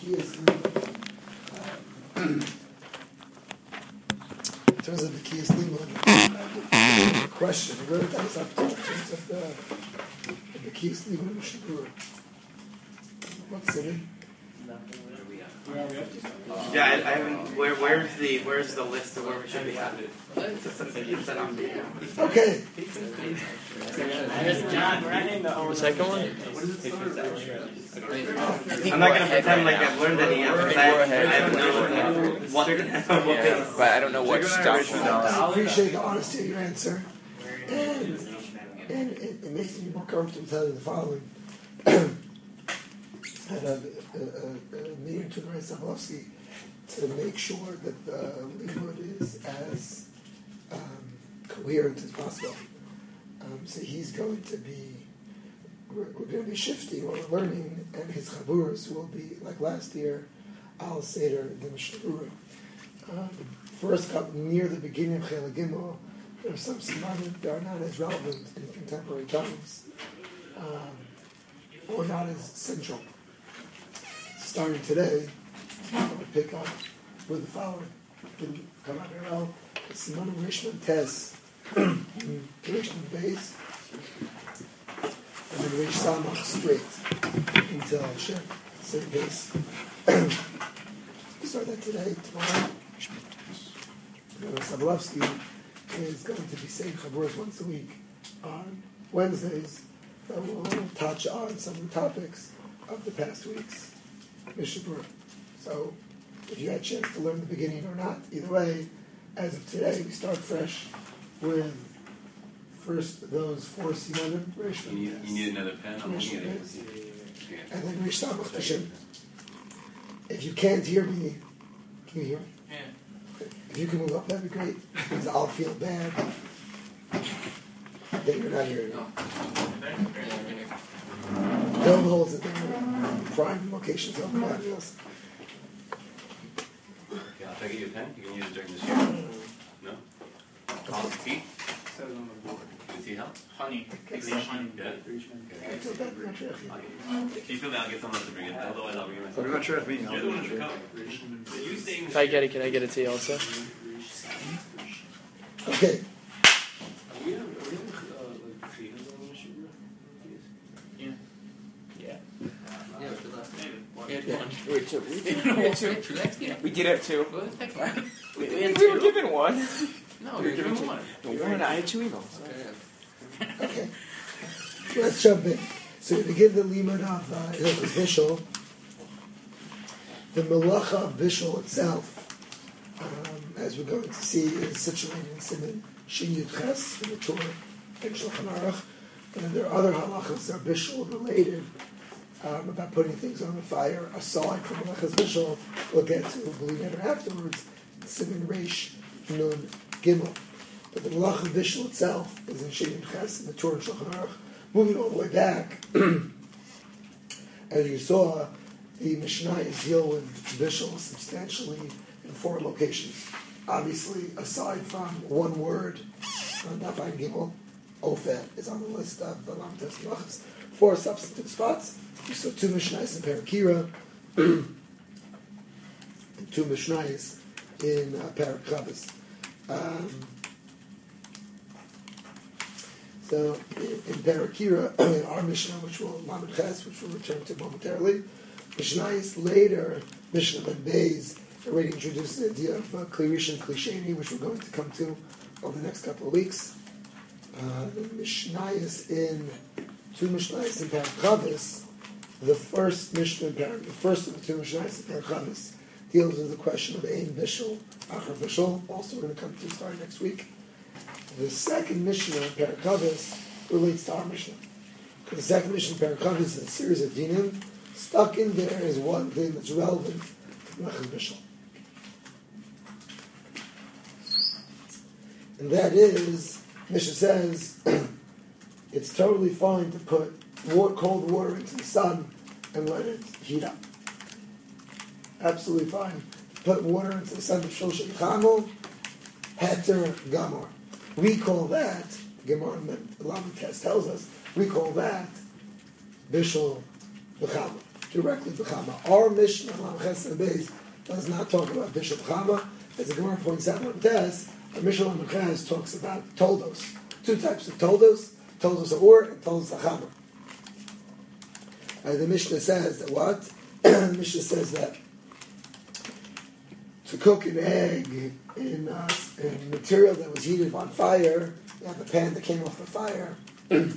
in terms of the Kiyas Limud, question. We're going to take this up in terms of the Kiyas Limud Mishnah. What's in it? Yeah, I haven't. Where's the list of where we should be at? Okay. The second one? I'm not gonna pretend like I've learned any yet. I have no what. But I don't know what stuff. I appreciate the honesty of your answer, and it makes me more comfortable telling you the following. I had a meeting to Ray Sablowski to make sure that the limud is as coherent as possible. So he's going to be, we're going to be shifting what we're learning, and his chaburas will be, like last year, Al Seder, the Mishnah. The first couple, near the beginning of Chela Gimel, there are some simanim that are not as relevant in contemporary times, or not as central. Starting today, I'm going to pick up with the following. Didn't come out very well. It's Simanim Rishman Tes, Rishman Base, and then Rish Samach straight until Hashem, same base. Start that today, tomorrow. Sablowski is going to be saying Chaburas once a week on Wednesdays that will touch on some of the topics of the past weeks. Mishabur. So, if you had a chance to learn the beginning or not, either way, as of today, we start fresh with first those 4 simanim. You need another pen? I'm looking at it. And then Rish Samach Hashem. If you can't hear me, can you hear me? Yeah. If you can move up, that'd be great, because I'll feel bad that you're not hearing me. No holds it there. Prime locations of the audios. Yeah, I'll take you a pen. You can use it during this year. No? Tea? Says on the board. Can tea help? Honey. Take some honey. Yeah? I feel bad, I'm not sure. If you feel bad, I'll get someone else to bring it. Otherwise, I'll bring it myself. What about Sheriff meeting? You're the one who should come. You staying If I get it, can I get a tea also? Okay. We did have 2. We were given 1. No, you're given one. I had 2 emails. Okay. Let's jump in. So we begin the limud of Hilchos Bishul. The melacha of Bishul itself, as we're going to see, is situated in Siman Shin Yud Ches in the Torah and Shulchan Aruch. And there are other halachas that are Bishul related about putting things on the fire. Aside from melachas Bishul, we'll get to believe it afterwards. Siman Reish Nun Gimel. But the melacha of Bishul itself is in Shin Yud Ches in the Torah and Shulchan Aruch. Moving all the way back, as you saw, the Mishnayos deal with Bishul substantially in 4 locations. Obviously, aside from one word, Daf Ayin Gimel, Ofet is on the list of the Lamtes Melachos. 4 substantive spots. You saw 2 Mishnayos in Parakira, and 2 Mishnayos in Parak Chavis. So in Parakira, in our Mishnah, which will Lamed Ches, which we'll return to momentarily, Mishnayos later, Mishnah Ben Beis, already introduced the idea of Kli Rishon, Kli Sheni, which we're going to come to over the next couple of weeks. Mishnayos in 2 Mishnayos in Parak Chavis, the first Mishnah in Parak, the first of the 2 Mishnayos in Parak Chavis deals with the question of Ein Bishul, Achar Bishul. Also, we're going to come to starting next week. The second Mishnah in Parak Chavis relates to our Mishnah. The second Mishnah in Parak Chavis is a series of dinim. Stuck in there is one thing that's relevant to Melachas Bishul. And that is, Mishnah says, it's totally fine to put cold water into the sun and let it heat up. Absolutely fine. Put water into the sun of Shul Shechamol, Heter Gamor. We call that, Gemara Lamed Tes tells us, we call that Bishul L'Chama. directly b'chama. Our Mishnah, Ches and Beis, does not talk about bishul b'chama. As the Gemara points out on Tes, our Mishnah Ches talks about toldos. Two types of toldos or and toldos achama. The Mishnah says that what? The Mishnah says that to cook an egg in material that was heated on fire, you have a pan that came off the fire. The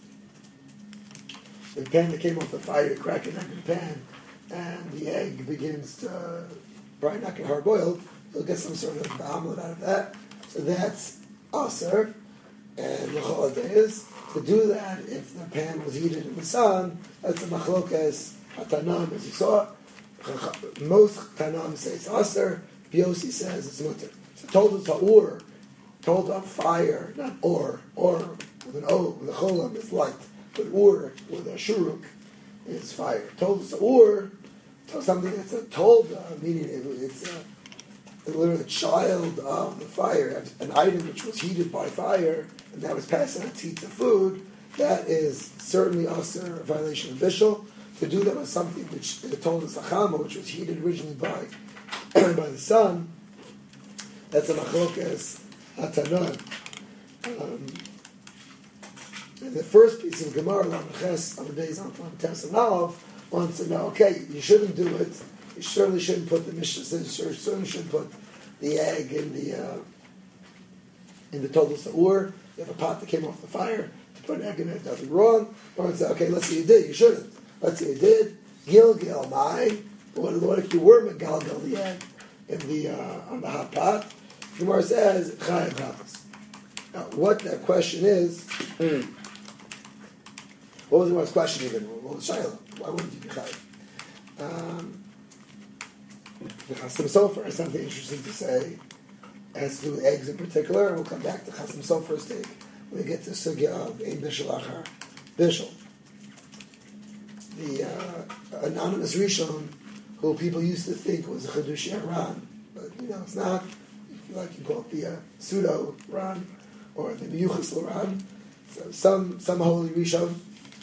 pan that came off the fire, you crack an egg in the pan, and the egg begins to probably not get hard boiled. You'll get some sort of omelet out of that. So that's aser. And l'chol is to do that if the pan was heated in the sun. That's a machlokas hatanam, as you saw. Most tanam say it's aser. Biosi says it's mutter. So told it's ha'ur, told on fire, not or with an o with a cholam is light, but or with a shuruk is fire. Told it's ha'ur, something that's a told, meaning it's literally a child of the fire, an item which was heated by fire, and that was passed on to eat the food. That is certainly also a violation of bishul. To do that with something which told us achama, which was heated originally by the sun, that's a machlokas hatanan. The first piece of Gemara, Ches on the days on Tes and Aleph, wants to know, okay, you shouldn't do it. You certainly shouldn't put the Mishnah says you certainly shouldn't put the egg in the total sa'ur. You have a pot that came off the fire. To put an egg in it, nothing wrong. Or say, okay, let's say you did. You shouldn't. Let's say you did. Gilgal mai. What if you were megalgal the egg in the on the hot pot? Gemara says chayav chatas. Now, what that question is? What was the Gemara's question even? What was Shiloh? Why wouldn't you be chayav? The Chasim Sofer has something interesting to say. It has to do with eggs in particular. We'll come back to Chasim Sofer's take when we get to sugya of ein bishul achar bishul. The anonymous Rishon, who people used to think was a Chedush Ran, but it's not. If you like, you call it the pseudo Ran or the Miyuchas Ran. So some holy Rishon,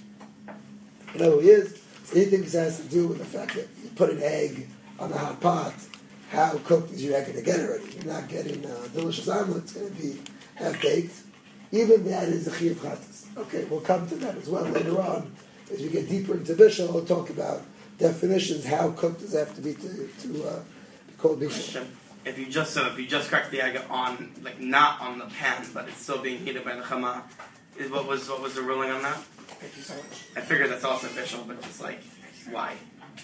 you know who he is. So he thinks it has to do with the fact that you put an egg on a hot pot. How cooked is your egg going to get already? You're not getting a delicious omelet. It's going to be half baked. Even that is a chiyuv chatas. Okay, we'll come to that as well later on. As we get deeper into bishul, we'll talk about definitions. How cooked does it have to be to be called bishul? If you just crack the egg on, like not on the pan, but it's still being heated by the chama, what was the ruling on that? Thank you so much. I figured that's also bishul, but just like why?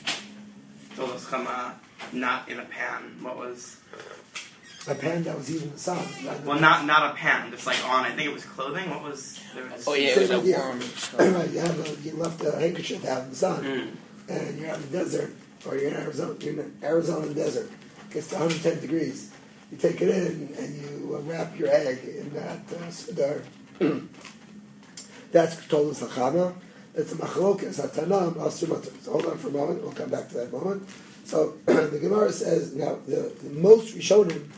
Tolos chama not in a pan. What was? A pan that was heated in the sun. Well, not a pan, just like on. I think it was clothing. What was? Oh yeah, it was a warm. Right, you left a handkerchief out in the sun, and you're out in the desert, or you're in Arizona. You're in Arizona desert. It gets to 110 degrees. You take it in and you wrap your egg in that sudar. That's tolos hachama. It's a machlokas hatanam asur. So hold on for a moment. We'll come back to that moment. So the Gemara says now the most Rishonim,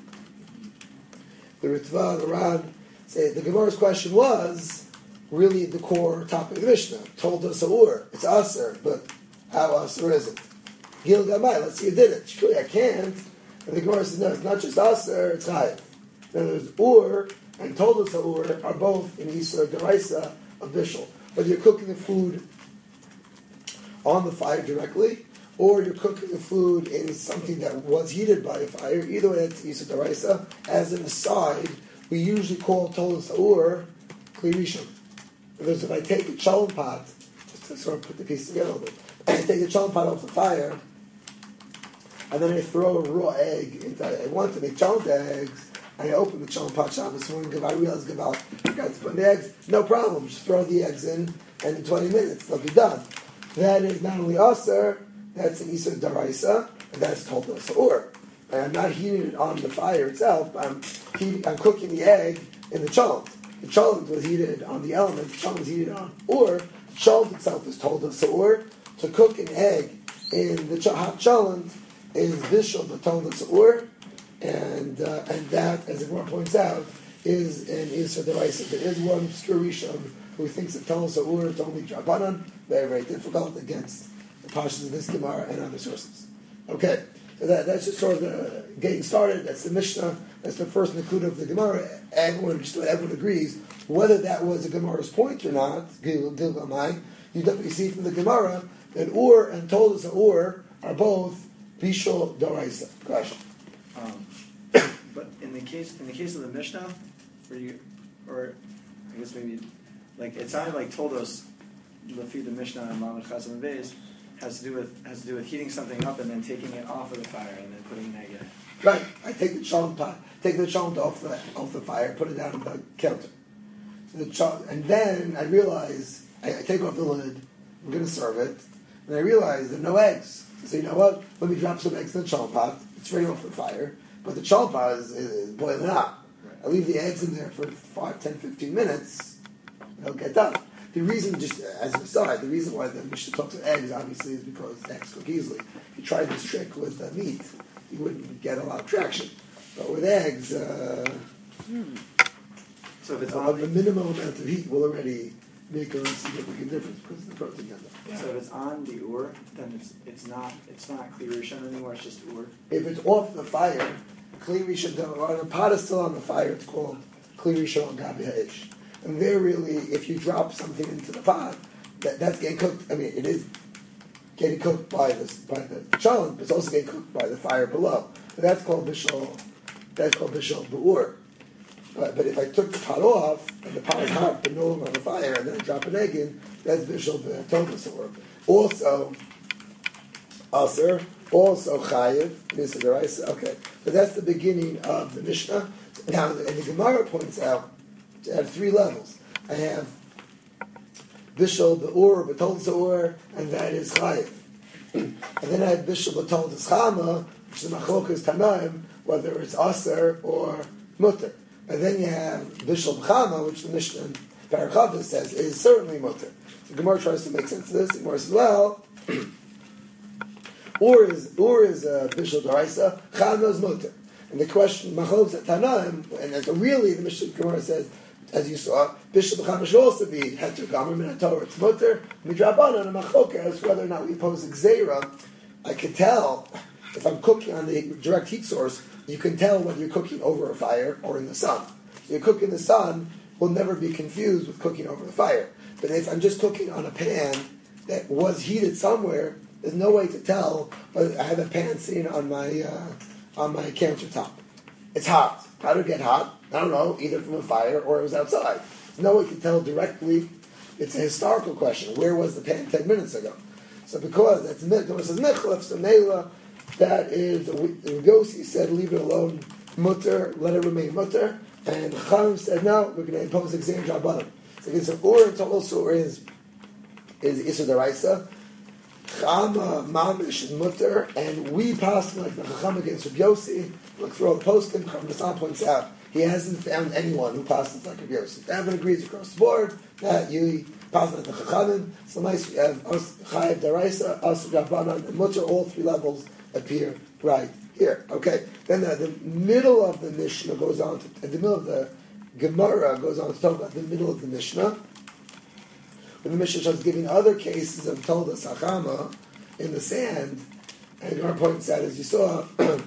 the Ritva, the Ran, say the Gemara's question was really the core topic of the Mishnah. Told us ur, it's aser, but how aser is it? Gil gamai, let's see you did it. Surely I can't. And the Gemara says no, it's not just aser, it's chayav. Then there's ur and told us ur are both in Isra Deraisa of Bishul. Whether you're cooking the food on the fire directly, or you're cooking the food in something that was heated by a fire, either way it's Isra Deraisa. As an aside, we usually call tolas ur kli rishon. Because if I take a cholent pot, just to sort of put the piece together a little bit, I take the cholent pot off the fire, and then I throw a raw egg into it. I want to make cholent eggs. I open the cholent pot shop this morning because I realized I got to put the eggs. No problem. Just throw the eggs in, and in 20 minutes they'll be done. That is not only aser, that's an Isra Daraisa, and that's told us ur. And I'm not heating it on the fire itself. I'm cooking the egg in the cholent. The cholent was heated on the element. The cholent was heated on ur. The cholent itself is told us ur. To cook an egg in the hot cholent is bishul, but told us ur. And that, as the Gemara points out, is an Isra Deraisa. There is one obscure Rishon who thinks that Tolos Ur is only Drabanan, very, very difficult against the pashas of this Gemara and other sources. Okay, so that's just sort of the getting started. That's the Mishnah. That's the first Nakuda of the Gemara. Everyone agrees whether that was a Gemara's point or not. You definitely see from the Gemara that Ur and Toldos Ur are both Bishul Doraisa. Question. But in the case of the Mishnah, or I guess maybe, like it sounded like Toldos, Lafi the Mishnah and Lamed Chazal and Beis has to do with heating something up and then taking it off of the fire and then putting that in. Right. I take the chalent off the fire, put it down on the counter. So and then I realize I take off the lid. I'm going to serve it, and I realize there are no eggs. So you know what? Let me drop some eggs in the chalent pot. It's ready off the fire, but the chalent pot is boiling up. Right. I leave the eggs in there for 5, 10, 15 minutes. They'll get done. The reason, just as an aside, the reason why the Mishnah talks about eggs, obviously, is because eggs cook easily. If you tried this trick with meat, you wouldn't get a lot of traction. But with eggs, so if it's the minimum amount of heat will already make a significant difference because of the protein in them. So if it's on the ur, then it's not Kli Rishon anymore. It's just ur. If it's off the fire, Kli Rishon, or the pot is still on the fire, it's called Kli Rishon Gabi Ha'ish. And there really, if you drop something into the pot, that's getting cooked. I mean, it is getting cooked by the chalent, but it's also getting cooked by the fire below. So that's called bishul. That's called bishul b'ur. But if I took the pot off and the pot is hot but no longer on the fire, and then I drop an egg in, that's bishul b'tomas or also aser, also chayiv. This is the rice. Okay, but that's the beginning of the Mishnah. Now, and the Gemara points out. I have 3 levels. I have Bishul Be'ur, B'tol Ur, and that is Chayiv. And then I have Bishul B'tol Chama, which is Machlokas Tanaim, whether it's Aser or Mutter. And then you have Bishul B'chama, which the Mishnah in Parachavah says is certainly Mutter. The Gemara tries to make sense of this. The Gemara says, well, Ur is Bishul D'Oraisa, Chama is Mutter. And the question, Machlokas Tanaim, and so really the Mishnah Gemara says, as you saw, Bishul B'chama should also be Heter Gamer Min HaTorah. It's Mutter, Midrabanan, and Machokas, whether or not we impose a Gzeira. I can tell, if I'm cooking on the direct heat source, you can tell whether you're cooking over a fire or in the sun. So you cook in the sun, will never be confused with cooking over the fire. But if I'm just cooking on a pan that was heated somewhere, there's no way to tell whether I have a pan sitting on my countertop. It's hot. How did it get hot? I don't know, either from a fire or it was outside. There's no way to tell directly. It's a historical question. Where was the pan 10 minutes ago? So because that's Gemara says Mechlef, so Neila, that is, Yossi said, leave it alone, mutter, let it remain mutter. And Chachamim said, no, we're going to impose exam Rabbanan. So it's an Ur and also is Isur D'Oraisa. Chama Mamish is mutter, and we pass like the Chacham against Rabbi Yossi. Look through all the posting. Chacham Nassan points out he hasn't found anyone who passes like Rabbi Yossi. Everyone agrees across the board that you pass like the Chachamim. So nice, we have Chayiv D'Oraisa, Asur Rabbanan, and mutter. All 3 levels appear right here. Okay. Then the middle of the Mishnah goes on to the middle of the Gemara goes on to talk about the middle of the Mishnah. When the Mishnah starts giving other cases of Tolda Sachama in the sand, and Gemara points out, as you saw,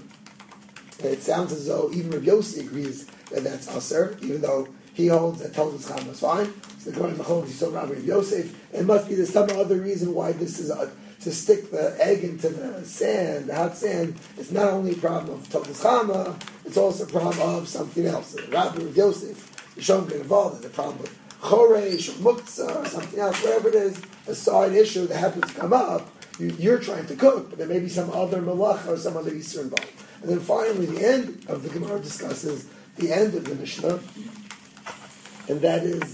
it sounds as though even Rabbi Yossi agrees that that's Aser, even though he holds that Tolda Sachama is fine. So the Gemara holds you saw Rabbi Yosef. It must be there's some other reason why this is to stick the egg into the sand, the hot sand. It's not only a problem of Tolda Sachama, it's also a problem of something else. Rabbi Yosef, you shouldn't get involved in the problem with Choresh or Muktzah or something else, whatever it is, a side issue that happens to come up, you're trying to cook, but there may be some other malacha or some other Yisur involved. And then finally, the end of the Gemara discusses the end of the Mishnah, and that is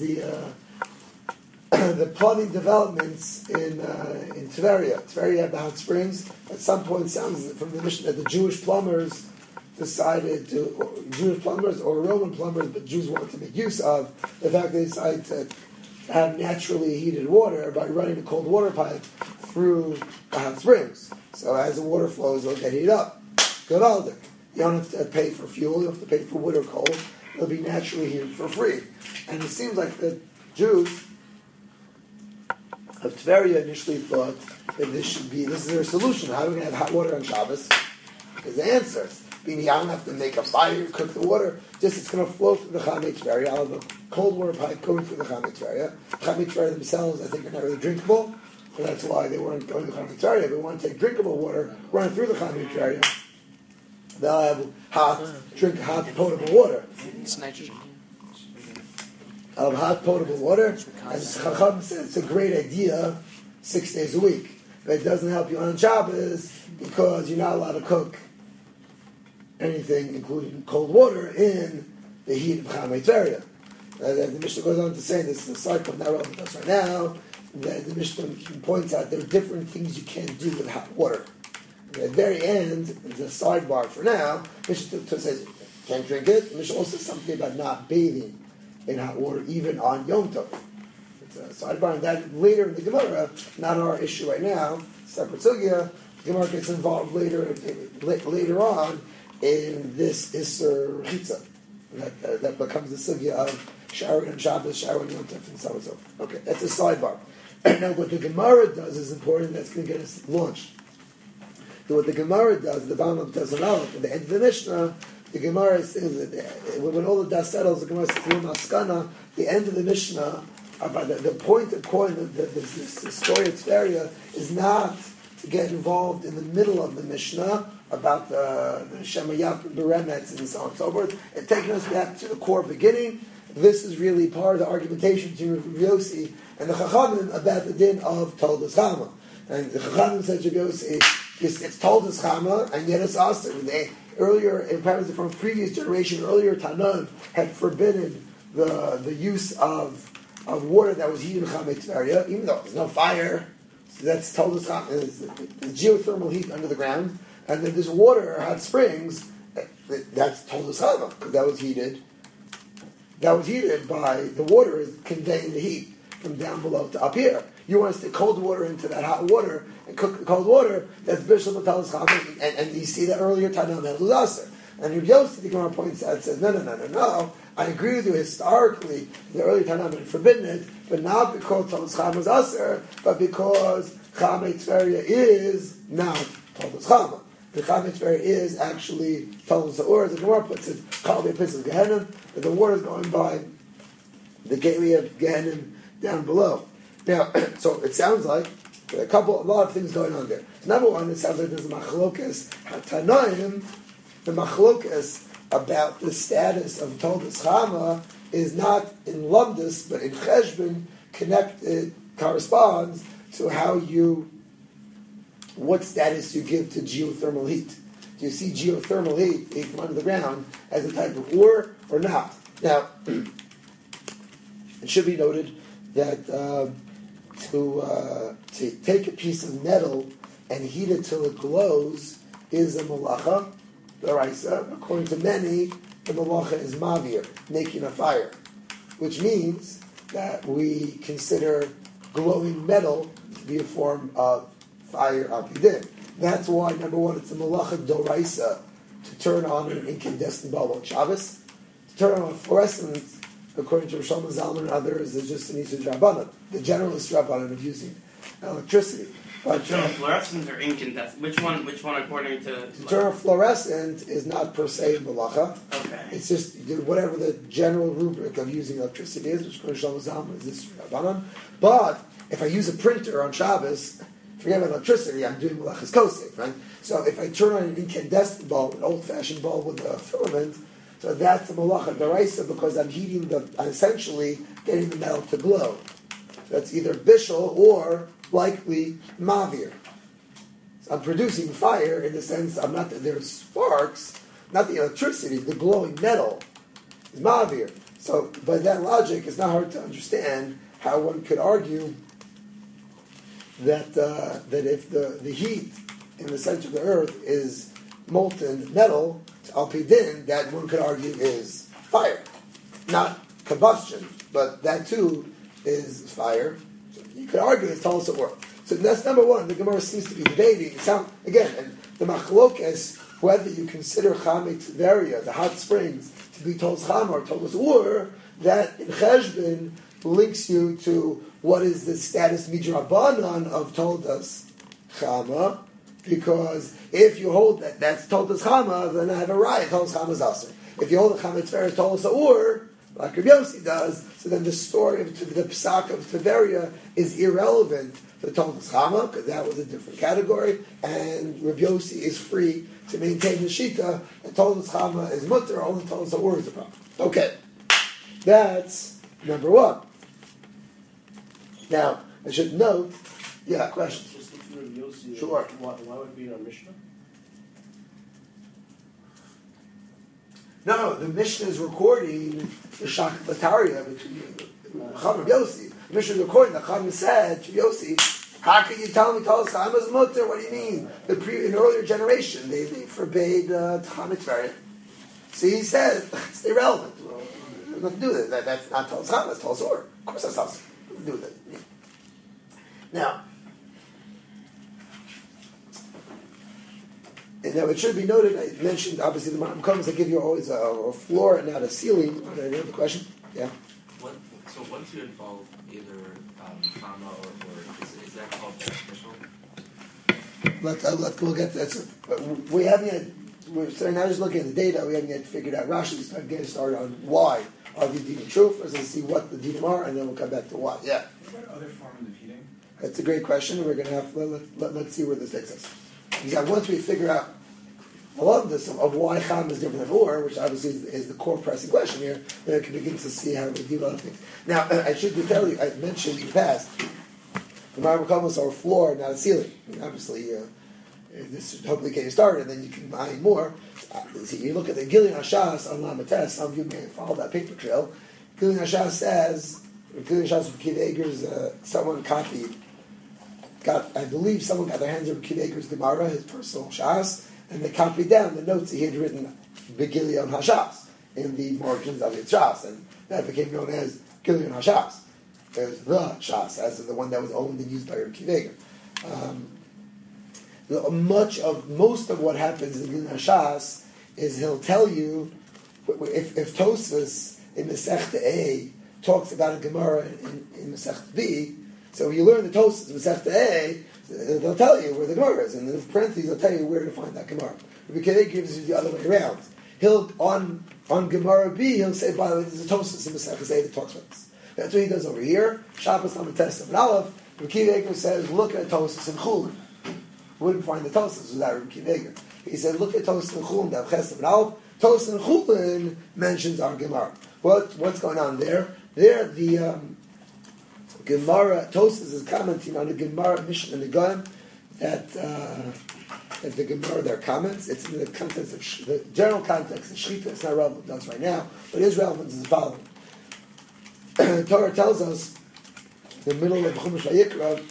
the plumbing developments in Tveria. Tveria had the hot springs. At some point, sounds from the Mishnah that the Jewish plumbers decided to, Jewish plumbers or Roman plumbers, but Jews wanted to make use of the fact they decided to have naturally heated water by running a cold water pipe through the hot springs. So as the water flows, it'll get heated up. Gewaldig. You don't have to pay for fuel, you don't have to pay for wood or coal. It'll be naturally heated for free. And it seems like the Jews of Tveria initially thought that this is their solution. How are we going to have hot water on Shabbos? Because the answer is, meaning I don't have to make a fire, cook the water, just it's going to flow through the Chamei Tveria. I'll have a cold water pipe going through the Chamei Tveria. Chamei Tveria themselves, I think, are not really drinkable, and that's why they weren't going to the Chamei Tveria. If we want to take drinkable water, run through the Chamei Tveria, they'll have hot potable water. It's nitrogen. Of hot potable water, and Chacham said it's a great idea 6 days a week, but it doesn't help you on Shabbos because you're not allowed to cook anything, including cold water, in the heat of Chamei Tveria. The Mishnah goes on to say, this is a cycle not relevant to us right now, that the Mishnah points out there are different things you can't do with hot water. At the very end, there's a sidebar for now. Mishnah says, can't drink it. Mishnah also says something about not bathing in hot water, even on Yom Tov. It's a sidebar, and that later in the Gemara, not our issue right now, separate sugya. The Gemara gets involved later on in this Isser Chitza. That becomes the sugya of showering on Shabbos, showering on Yom Tov, and so on and so forth. Okay, that's a sidebar. Now, what the Gemara does is important. That's going to get us launched. So what the Gemara does, the Baal of Tezon Aleph, at the end of the Mishnah, the Gemara says that when all the dust settles, the Gemara says, Maskana, the end of the Mishnah, about the point of quoting the story of Tveria is not to get involved in the middle of the Mishnah about the Shemayat and Beremetz and so on and so forth, and taking us back to the core beginning. This is really part of the argumentation between Rabbi Yossi and the Chachamim about the din of Toldos Chama. And the Chachamim said to Yossi, it's Toldos Chama, and yet it's Aser. Earlier, apparently from previous generation, earlier Tanam had forbidden the use of water that was heated in Chamei Tveria, even though there's no fire. So that's Toldos Chama. There's geothermal heat under the ground, and then there's water, hot springs. That's Toldos Chama because that was heated. That was heated by the water conveying the heat from down below to up here. You want to stick cold water into that hot water and cook the cold water, that's Bishul Toldos Chama, and you see that earlier Tanam that was Aser. And Rabbi Yossi, the Gemara points out, says, no. I agree with you historically, the earlier Tanam had forbidden it, but not because Toldos Chama is Aser, but because Chamei Tveria is not Toldos Chama. The Chamei Tveria is actually Toldos Ha'or, as the Gemara puts it, Kalbi Pisas Gehenim, that the water is going by the gateway of Gehenim down below. Now, so it sounds like a lot of things going on there. Number one, it sounds like there's a machlokas hatanoim. The machlokas about the status of Toldos Chama is not in Lumdus, but in Cheshbon, corresponds to what status you give to geothermal heat. Do you see geothermal heat from under the ground as a type of ore or not? Now, it should be noted that to take a piece of metal and heat it till it glows is a malacha, l'oraisa. According to many, the malacha is mavir, making a fire, which means that we consider glowing metal to be a form of fire al pidin. That's why, number one, it's a malacha d'oraisa to turn on an incandescent bulb on Shabbos. To turn on a fluorescent, according to Rosh Zalman and others, is just an Isur Rabbanan, the generalist Rabbanan of using electricity. But fluorescent or incandescent? Which one according to... To turn on fluorescent is not per se malacha. Okay. It's just whatever the general rubric of using electricity is, which according to Rosh Zalman is this Rabbanan. But if I use a printer on Shabbos, forget about electricity, I'm doing malachas kosek, right? So if I turn on an incandescent bulb, an old-fashioned bulb with a filament, so that's a malacha d'oraisa because I'm I'm essentially getting the metal to glow. So that's either bishul or likely mavir. So I'm producing fire in the sense there's sparks, not the electricity, the glowing metal is mavir. So by that logic, it's not hard to understand how one could argue that if the heat in the center of the earth is molten metal, al pidin, that one could argue is fire, not combustion, but that too is fire. So you could argue it's Toldos Ha'or. So that's number one. The Gemara seems to be debating. And the machlokes, whether you consider Chamei Tveria, the hot springs, to be Toldos Chama or Toldos Ha'or, that in Cheshbon links you to what is the status midrabanan of Toldas Chama? Because if you hold that that's Toldas Chama, then I have a riot. Toldas Chama is also. If you hold the Chametz Feres Toldas Ur, like Rabbi Yossi does, so then the story of the Psak of Tiberia is irrelevant to Toldas Chama, because that was a different category, and Rabbi Yossi is free to maintain the Shita, and Toldas Chama is mutter, only Toldas Ur is the problem. Okay, that's number one. Now, I should note, questions? Just looking at Yossi, Sure. Why would it be in our Mishnah? No, the Mishnah is recording the Shach Bataria between Chacham and Yossi. The Mishnah is recording that Chacham said to Yossi, how can you tell me Toldas Chama is mutter? What do you mean? In earlier generation, they forbade Chametz Feres. So he said, it's irrelevant. There's nothing to do with it. That's not Toldas Chama, it's Toldas Ur. Of course that's awesome. Nothing to do with it. Now, it should be noted, I mentioned, obviously, the Maram comes, they give you always a floor and not a ceiling. Any other question? Yeah? So once you involve either Chama or is that called beneficial? We'll get to that. We haven't yet, we're starting now just looking at the data, we haven't yet figured out Rashi, start getting started on why are these dinim true. First, let's see what the dinim are, and then we'll come back to why. Yeah? What about other forms of heating? That's a great question. We're going to have, let's see where this takes us. Because once we figure out a lot of this, of why Cham is different than Ur, which obviously is the core pressing question here, then I can begin to see how we deal with things. Now, I should tell you, I mentioned in the past, the Maram Kamos are a floor, not a ceiling. I mean, obviously, this should hopefully get you started, and then you can buy more. See, you look at the Gilyon Hashas on Lamates, some of you may follow that paper trail. Gilyon Hashas says, Gilyon Hashas with Kiv Eger's, someone copied, I believe someone got their hands on Kiv Eger's Gemara, his personal Shas, and they copied down the notes he had written Begilyon Hashas in the margins of his Shas, and that became known as Gilyon Hashas. There's the Shas, as the one that was owned and used by Rabbi Kiva Eger. Most of what happens in Gilyon Hashas is he'll tell you, if Tosfos in Masechta A talks about a Gemara in Masechta B, so you learn the Tosfos in Masechta A, they'll tell you where the Gemara is, and in parentheses they'll tell you where to find that Gemara. Rabbi Kiva gives you the other way around. He'll on Gemara B, he'll say, by the way, there's a Tosfos in Masechta A that talks about this. That's what he does over here. Shabbos on the test of an Aleph. Rabbi Kiva says, look at Tosfos in Chulin. Wouldn't find the Tosfos without Rabbi Kiva. He said, look at Tosfos in Chulin, that Ches of an Aleph. Tosfos in Chulin mentions our Gemara. What's going on there? There, the Gemara, Tosfos is commenting on the Gemara Mishnah and the Gaon that the Gemara, their comments, it's in the context of the general context of Shita. It's not relevant to us right now, but it is relevant to the following. The Torah tells us, in the middle of Chumash Vayikra,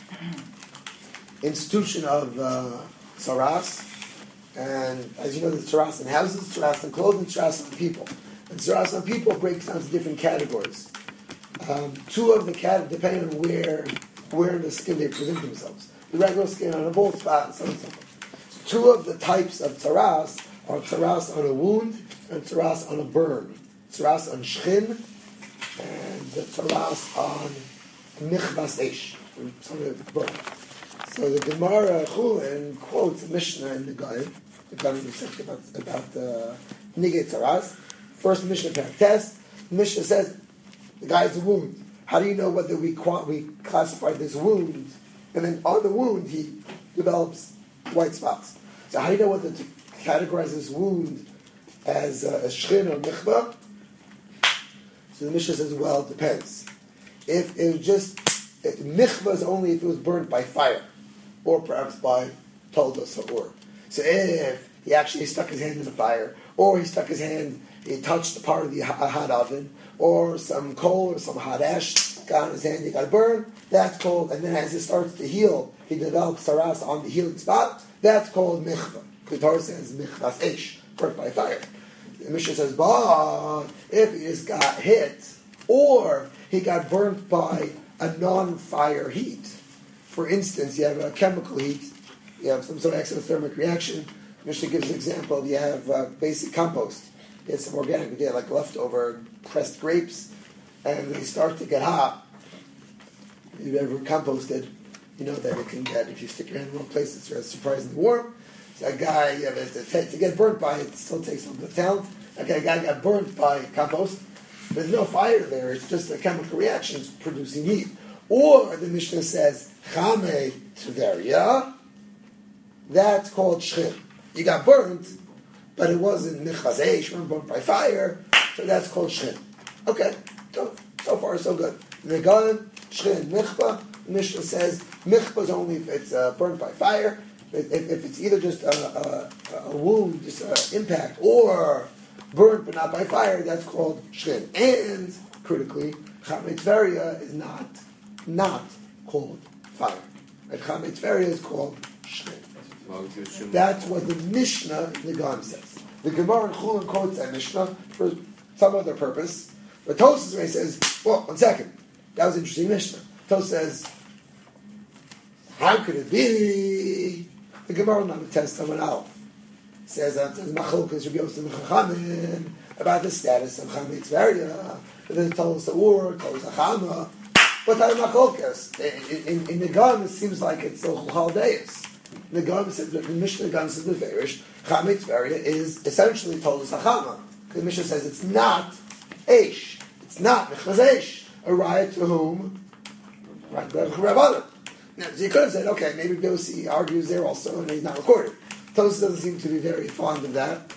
institution of Saras, and as you know, there's Saras in houses, Saras in clothing, Saras on people. And Saras on people breaks down to different categories. Two of the categories, depending on where in the skin they present themselves. The regular skin on a bald spot, and so on and so forth. So two of the types of Saras are Saras on a wound and Saras on a burn. Saras on Shchin, and the Saras on Nichbas Eish, something that's burn. So the Gemara Chulin quotes a Mishnah in the Gaon about Nigei Saras. First Mishnah test. The Mishnah says the guy has a wound. How do you know whether we classify this wound? And then on the wound he develops white spots. So how do you know whether to categorize this wound as a shchin or michvah? So the Mishnah says, well, it depends. If it was just michvah is only if it was burnt by fire, or perhaps by toldos or. So if he actually stuck his hand in the fire, or he touched the part of the hot oven, or some coal or some hot ash got on his hand, he got burned, that's called, and then as it starts to heal, he develops saras on the healing spot, that's called michvah. The Torah says michvahs eish, burnt by fire. The Mishnah says, but if he just got hit, or he got burnt by a non-fire heat, for instance, you have a chemical heat, you have some sort of exothermic reaction. Mishnah gives an example. You have basic compost. You have some organic material like leftover pressed grapes, and they start to get hot. If you've ever composted, you know that it can get, if you stick your hand in the wrong place, it's surprisingly warm. So a guy, to get burnt by it still takes a little bit of talent. Okay, a guy got burnt by compost. There's no fire there, it's just a chemical reaction producing heat. Or the Mishnah says, Chame Tveria, that's called Shchin. You got burnt, but it wasn't Nichazeish, you weren't burnt by fire, so that's called Shchin. Okay, so far so good. Negan, Shchin, Michba, the Mishnah says, Michba is only if it's burnt by fire. If it's either just a wound, just an impact, or burnt but not by fire, that's called Shchin. And, critically, Chame Tveria is not called fire. Right? Chame Tveria is called Shchin. That's what the Mishnah in the Gan says. The Gemara in Chulin quotes that Mishnah for some other purpose. But Tosfos says, well, 1 second. That was an interesting Mishnah. Tosfos says, how could it be? The Gemara on the test someone else says Machlokes Rabbi Yosef and Chachamim about the status of Chame Tveria. Then told us the war, told us the Chama. What type of Machlokes? In the Gan, it seems like it's the Chaldeus. The Gan says, the Mishnah Gan says the Farish, Chame Tveria is essentially told us Chama. The Mishnah says it's not Eish, it's not Mechaz Eish. A riot to whom? Right, Rabbanan. Now, so you could have said, okay, maybe Yossi argues there also, and he's not recorded. Tosfos doesn't seem to be very fond of that.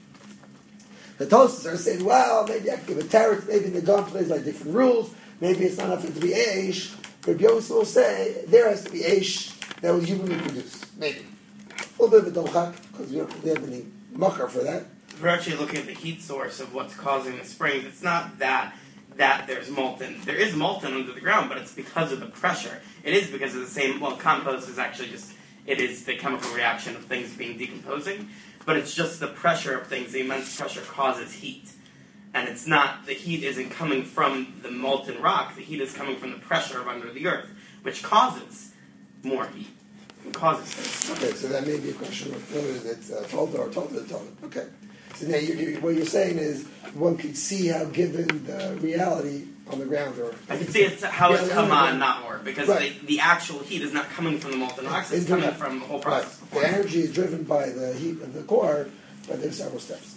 The Tosfos are saying, well, maybe I can give a tarot, maybe the Gan plays by different rules, maybe it's not enough for it to be Eish, but Yossi will say, there has to be Eish that was humanly produced. Maybe. A little bit of a domchak, because we don't really have any mucker for that. We're actually looking at the heat source of what's causing the springs. It's not that there's molten. There is molten under the ground, but it's because of the pressure. It is because of the same, compost is actually just, it is the chemical reaction of things being decomposing, but it's just the pressure of things. The immense pressure causes heat. And it's not, the heat isn't coming from the molten rock, the heat is coming from the pressure of under the earth, which causes more heat. It causes things. Okay, so that may be a question of whether it's told or told. Okay. So now what you're saying is one could see how, given the reality on the ground, or I can see it's how it's come on, not more, because the actual heat is not coming from the molten rocks; it's coming from the whole process. Right. The energy is driven by the heat of the core, but there's several steps.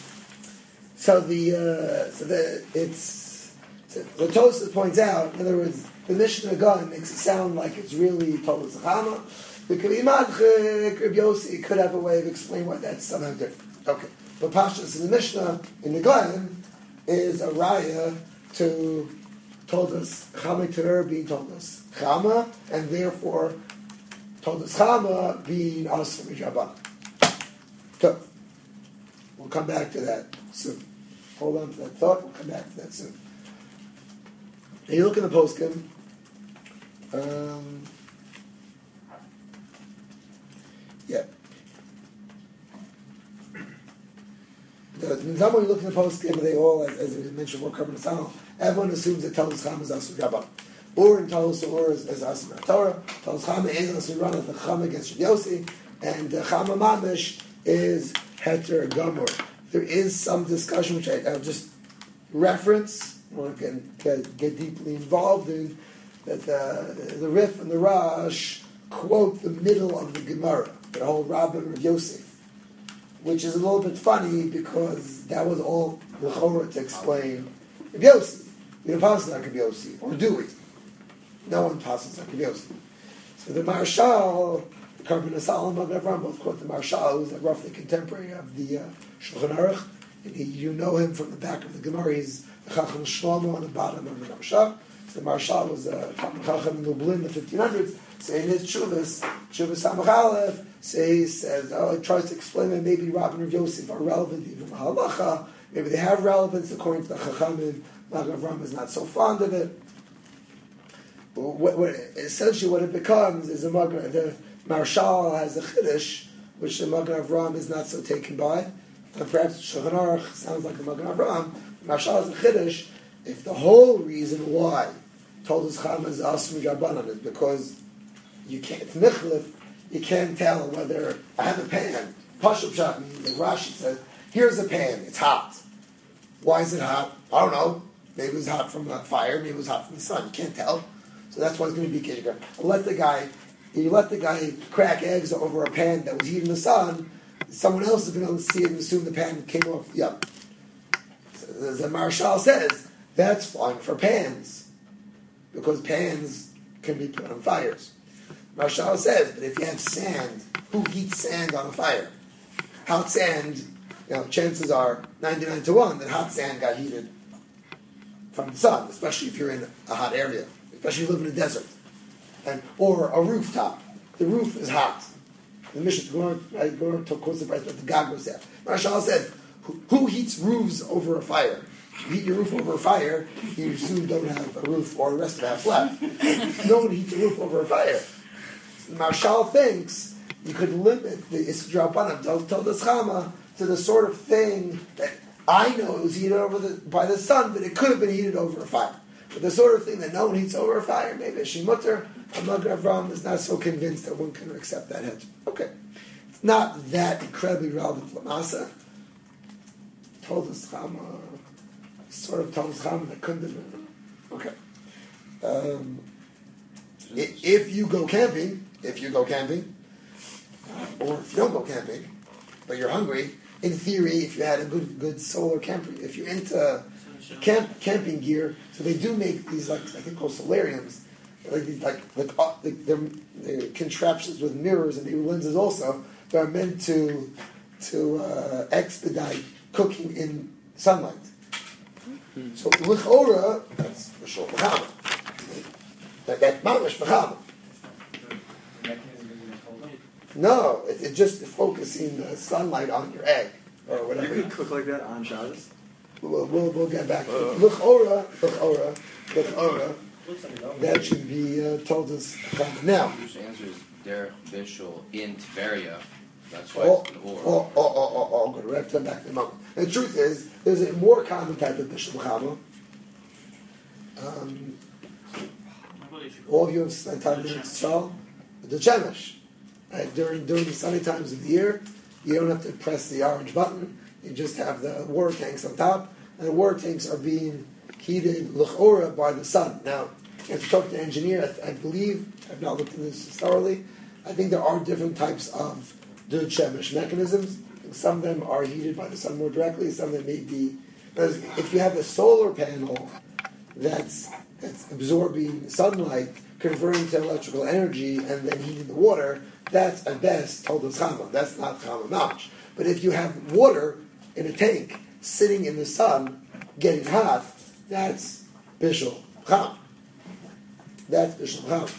So the Tosfos points out, in other words, the Mishnah Gan makes it sound like it's really Tolas Chama. The Kavimad Rabbi Yossi could have a way of explaining why that's somehow different. Okay. But Pashtus in the Mishnah, in the Gan, is a raya to Todas Chame Tveria being Todas Chama, and therefore Todas Chama being Asur Mishrabanan. So, we'll come back to that soon. Hold on to that thought, we'll come back to that soon. Now you look in the poskim. Yeah. When you look in the poskim, they all, as we mentioned, were Karban Asal. Everyone assumes that Talis Chama is Asur Rabban. Or in Talis Or is Asur Torah. Talis Chama is Asur Rabban, the Chama against Yossi, and the Chama Mamish is Heter Gomor. There is some discussion which I'll just reference, or get deeply involved in, that the Rif and the Rash quote the middle of the Gemara, the whole Rabban Rav Yosef, which is a little bit funny because that was all L'chorah to explain Rav Yossi. We don't pass like Rav Yossi, or do we? No one passes like Rav Yossi. So the Marshal, the Karban Asal and Magen Avraham both quote the Marshal, who's a roughly contemporary of the Shulchan Aruch, and you know him from the back of the Gemara. He's the Chacham Shlomo on the bottom of the Marshal. So the Marshal was a Chacham in Lublin in the 1500s. So in his Chuvas Samach Aleph, he says, he tries to explain that maybe Rabban and Rav Yosef are relevant even halacha. Maybe they have relevance according to the Chachamim. Magen Avraham is not so fond of it. Essentially, what it becomes is the Marshal has a chiddush, which the Magen Avraham is not so taken by. And perhaps Shulchan Aruch sounds like the Magen Avraham. Marshal has a chiddush. If the whole reason why Todas Chama is Asur Mishrabanan is because you can't, it's michlif, you can't tell whether I have a pan. Pashup Pshat means, like Rashi says, here's a pan, it's hot. Why is it hot? I don't know. Maybe it was hot from the fire, maybe it was hot from the sun. You can't tell. So that's why it's going to be Kiddush. You let the guy crack eggs over a pan that was heated in the sun, someone else is going to see it and assume the pan came off. Yep. So the Marshal says that's fine for pans because pans can be put on fires. Marshal says, but if you have sand, who heats sand on a fire? Hot sand, chances are 99 to 1 that hot sand got heated from the sun, especially if you're in a hot area, especially if you live in a desert, or a rooftop. The roof is hot. The Mishnah Gemara quotes the price, but the Gagos there. Marshal says, who heats roofs over a fire? You heat your roof over a fire, you soon don't have a roof or the rest of the house left. No one heats a roof over a fire. So Marshal thinks you could limit the Isra Drabanan, tell the Chama, to the sort of thing that I know it was heated by the sun, but it could have been heated over a fire. But the sort of thing that no one heats over a fire, maybe a Shimutter, a Magen Avraham is not so convinced that one can accept that hedge. Okay. It's not that incredibly relevant to Lamasa. Told us Chama, sort of told us Chama that couldn't have been. Okay. If you go camping, or if you don't go camping, but you're hungry, in theory, if you had a good solar camper, if you're into camping gear, so they do make these I think called solariums, like these they're contraptions with mirrors and maybe lenses also that are meant to expedite cooking in sunlight. So l'chora, that's b'shul b'chama. That mamash b'chama. No, it's just focusing the sunlight on your egg or whatever. You can cook like that on Shabbos. We'll get back to it. L'chora. That should be told us now. The answer is Derech Bishul in Tveria. That's why it's an or. Good. We have to come back in a moment. And the truth is, there's a more common type of bishul b'chama. All of you have spent time in Israel. The Shemesh. Right? During the sunny times of the year, you don't have to press the orange button. You just have the water tanks on top, and the water tanks are being heated l'chora by the sun. Now, as we talk to an engineer, I believe, I've not looked at this thoroughly, I think there are different types of Dud Shemesh mechanisms. Some of them are heated by the sun more directly, some of them may be... If you have a solar panel that's absorbing sunlight, converting to electrical energy, and then heating the water, that's at best Toldos Chama. That's not Chama Mamash. But if you have water in a tank sitting in the sun, getting hot, that's Bishul Chama. That's Bishul Chama.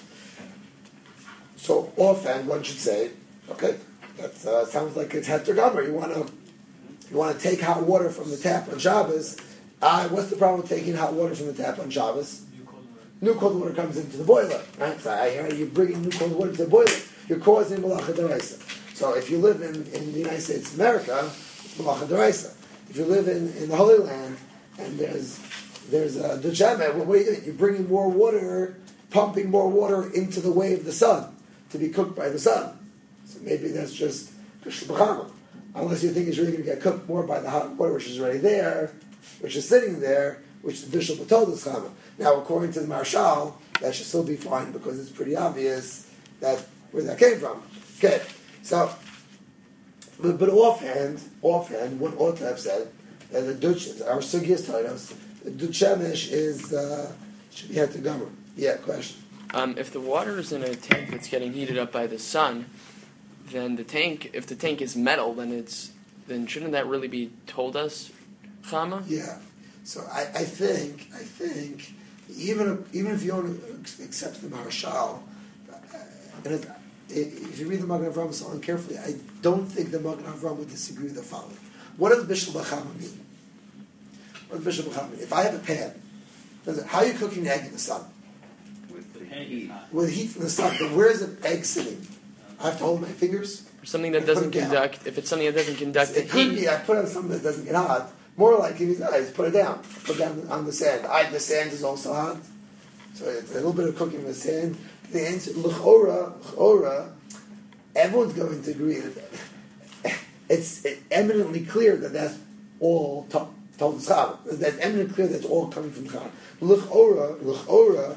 So often one should say, okay, that sounds like it's Heter Gomer. You want to take hot water from the tap on Shabbos. What's the problem with taking hot water from the tap on Shabbos? New cold water comes into the boiler, right? So you're bringing new cold water to the boiler. You're causing malacha d'oraisa. So if you live in the United States of America, it's malacha d'oraisa. If you live in the Holy Land and there's a dujama, what are you doing? You're bringing more water, pumping more water into the way of the sun to be cooked by the sun. So maybe that's just bishul b'chama. Unless you think it's really going to get cooked more by the hot water which is already there, which is sitting there, which is bishul b'toldos chama. Now, according to the Marshal, that should still be fine because it's pretty obvious that where that came from. Okay, so, but offhand, one ought to have said that the Dutch, our Sugyas Tainos, the Dutch Shemesh should be had to Gomer. Yeah, question. If the water is in a tank that's getting heated up by the sun, then if the tank is metal, then shouldn't that really be told us, Chama? Yeah. So I think even if you don't accept the Marshal, and if you read the Magen Avraham so carefully, I don't think the Magen Avraham would disagree with the following. What does bishul b'chama mean? What does bishul b'chama mean? If I have a pan, how are you cooking the egg in the sun? With the heat. With heat from the sun. But where is the egg sitting? I have to hold my fingers? Or something that doesn't conduct, if it's something that doesn't conduct the heat. It could be, I put it on something that doesn't get hot. More like in his eyes, put it down. Put it down on the sand. The sand is also hot. So it's a little bit of cooking in the sand. The answer, l'chora, everyone's going to agree that it's eminently clear that that's all told Chama. That's eminently clear that's all coming from Chama. L'chora,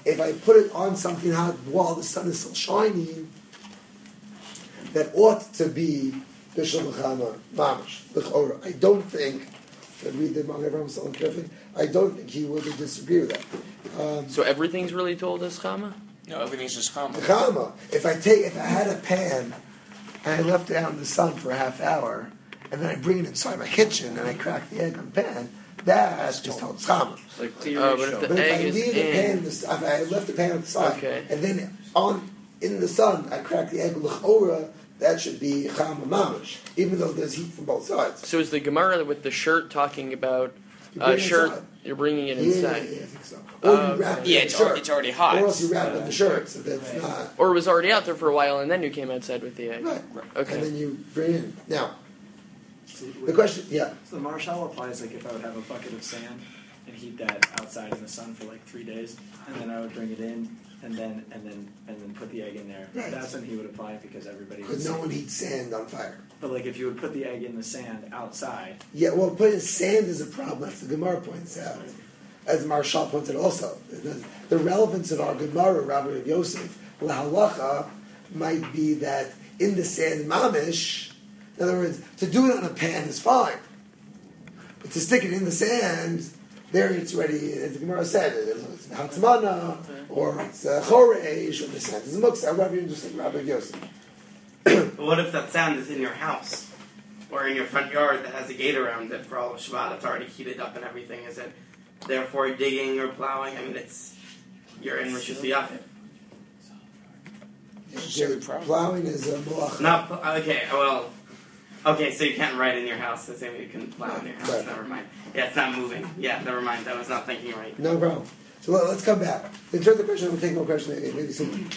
if I put it on something hot while the sun is still shining, that ought to be Bishul L'chama Mamash, L'chora. I don't think, if I read the Magen Avraham Solomon carefully, I don't think he would disagree with that. So everything's really told as chama? No, everything's just chama. Chama. If I had a pan and I left it out in the sun for a half hour, and then I bring it inside my kitchen and I crack the egg on the pan, that's just called chama. Like clear But if the But if egg I is leave the pan, in, if I left the pan on the side, Okay. and then in the sun I crack the egg l'chora, that should be chama mamash, even though there's heat from both sides. so is the Gemara with the shirt talking about You bring it shirt? inside. You're bringing it Yeah, inside, I think so. Or you wrap it Yeah, in it's the shirt. it's already hot. Or else you wrap it in the shirt, so that's not or it was already out there for a while, and then you came outside with the egg. right. Okay. And then you bring it in. Now, So the question, yeah. So the marshal applies like if I would have a bucket of sand and heat that outside in the sun for like 3 days, and then I would bring it in and then put the egg in there. Right. That's when he would apply because everybody would Because no see. one heats sand on fire. But like if you would put the egg in the sand outside, Yeah, well, putting sand is a problem, as the Gemara points out. As Marshal pointed also. The relevance of our Gemara, Rabbi Rav Yosef, Lahalacha, might be that in the sand mamish, in other words, to do it on a pan is fine. But to stick it in the sand, there it's ready, as the Gemara said, it's Hatzmana, or it's Choreish, or the sand is Muksa, however you understand Rabbi Yosef. But what if that sand is in your house or in your front yard that has a gate around it for all of Shabbat? It's already heated up and everything. Is it therefore digging or plowing? I mean, you're in Rishus Yachid. Plowing is a malacha. Not okay. Well, okay. So you can't ride in your house the same way you can plow in your house. Right. Never mind. Yeah, it's not moving. Yeah, never mind. I was not thinking right. No problem. So let's come back. In terms of the question, we'll take more question maybe soon.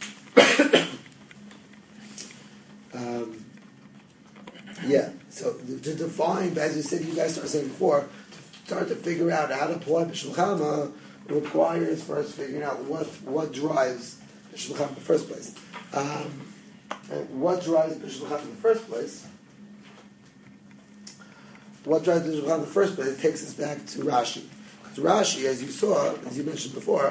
Yeah. So to define, as you said, you guys started saying before, to start to figure out how to apply Bishul Chama requires first figuring out what drives Bishul Chama in the first place. And what drives Bishul Chama in the first place? What drives Bishul Chama in the first place? It takes us back to Rashi. Because Rashi, as you saw, as you mentioned before,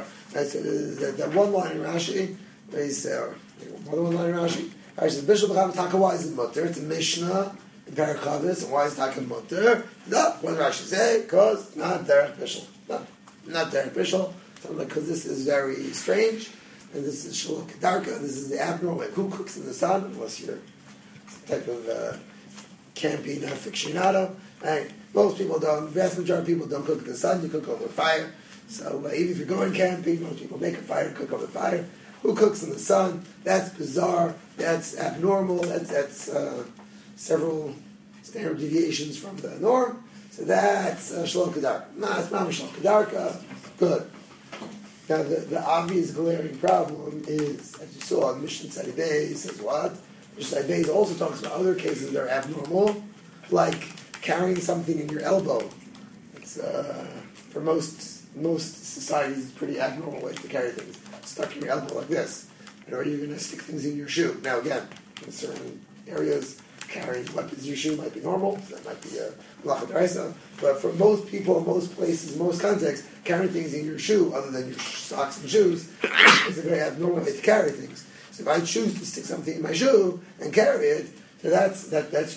that one line in Rashi, they say, or more than one line in Rashi, Rashi says, Bishul Chama Taka, why is it mutter? It's a Mishnah in Parachavis, and why is Taka mutter? No, what does Rashi say? Because not Derech Bishul. No, not Derech Bishul. Because this is very strange, and this is Shalom Kedarka, this is the abnormal, like who cooks in the sun, unless you're some type of camping aficionado. Right? Most people don't, vast majority of people don't cook in the sun, you cook over fire. So even if you're going camping, most people make a fire, cook over fire. Who cooks in the sun? That's bizarre, that's abnormal, that's several standard deviations from the norm. So that's Shalom Kedarka. It's Mama Shalom Kedarka, good. Now the obvious glaring problem is, as you saw, Mishnah Tzadidei says what? Mishnah Tzadidei also talks about other cases that are abnormal, like carrying something in your elbow. It's for most societies a pretty abnormal way to carry things. Stuck in your elbow like this. Or you're going to stick things in your shoe. Now again, in certain areas, carrying weapons in your shoe might be normal. So that might be a malacha d'oraisa. But for most people, most places, most contexts, carrying things in your shoe, other than your socks and shoes, is a very abnormal way to carry things. So if I choose to stick something in my shoe and carry it, so that's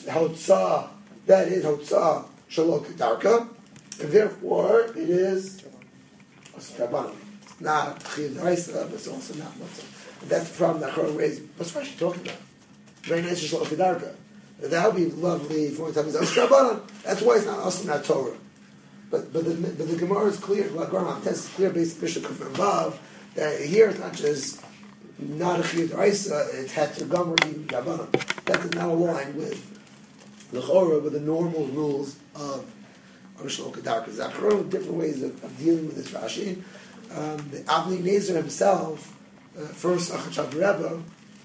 hotzah. That is hotzah shalom kedarka, and therefore it is asrabanan. Not chiv d'oraisa, but it's also not mutzah. That's the problem that Chorah raised. What's Rashi talking about? Very nice shalom kedarka. That would be lovely if one time is asrabanan. That's why it's not also not Torah. But the Gemara is clear. Like Gemara test is clear based on Mishnah Kuf and Vav that here it's not just not a chiv d'oraisa, it's heter gomer even rabbanan. That does not align with the Chorah, with the normal rules of Shalom Kedarka. There's different ways of dealing with this Rashi. The Avnei Nezer himself, first Achachav Rebbe,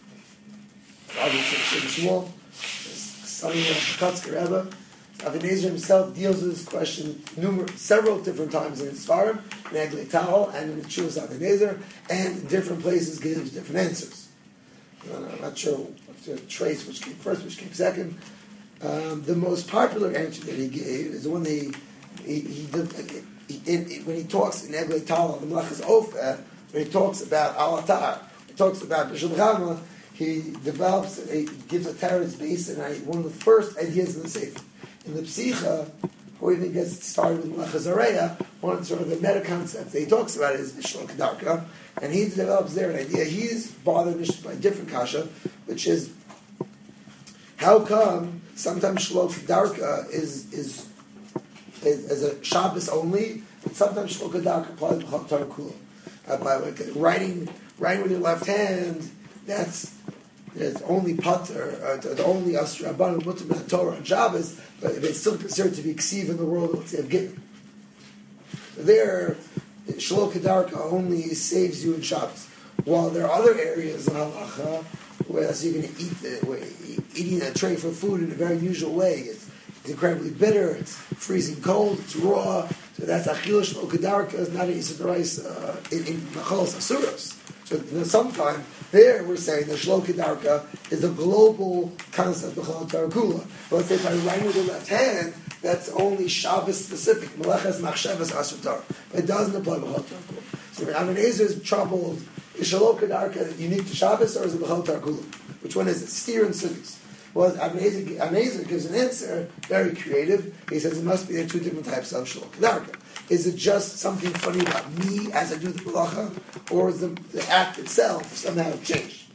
obviously Shmuel, son of Shakatzka Rebbe. Avnei Nezer himself deals with this question several different times in his Sfarim, in Eglei Tal, and in the Chuvas Avnei Nezer, and in different places gives different answers. I'm not sure to trace which came first, which came second. The most popular answer that he gave is the one he did when he talks in Eglei Tal on the Melachas Ofeh, when he talks about Al-Atar, he talks about Bishul B'chama, he develops, he gives a Taras base, and one of the first ideas in the Sefer. In the Psicha, before he even gets started with Melachazareya, one of sort of the meta concepts that he talks about is Bishul Kedarka, and he develops there an idea. He's bothered by a different kasha, which is how come sometimes Shlok Kedarka is a Shabbos only, and sometimes Shlok Kedarka applies to Chol Torah Kula. By writing with your left hand, that's only pater, the only Asher Rabbanan Mutar Torah on Shabbos, but it's still considered to be ksiv in the world of Gittin. There, Shlok Kedarka only saves you in Shabbos, while there are other areas of halacha where you're going to eating a tray for food in a very unusual way. It's incredibly bitter. It's freezing cold. It's raw. So that's achil Shlok Kedarka is not a yisraelis in machalos asuros. So sometime there we're saying that Shlok Kedarka is a global concept of Chol Torah Kula. But let's say if I write with the left hand, that's only Shabbos specific. Melechas machshavas asur Torah. But it doesn't apply to Chol Torah Kula. So when Avnei Ezer is troubled, is Shlok Kedarka unique to Shabbos or is it Chol Torah Kula? Which one is it? Steer and Sukkos. Well, Avnei Ezer gives an answer, very creative. He says it must be there are two different types of Shlok Kedarka. Is it just something funny about me as I do the malacha, or is the act itself somehow changed?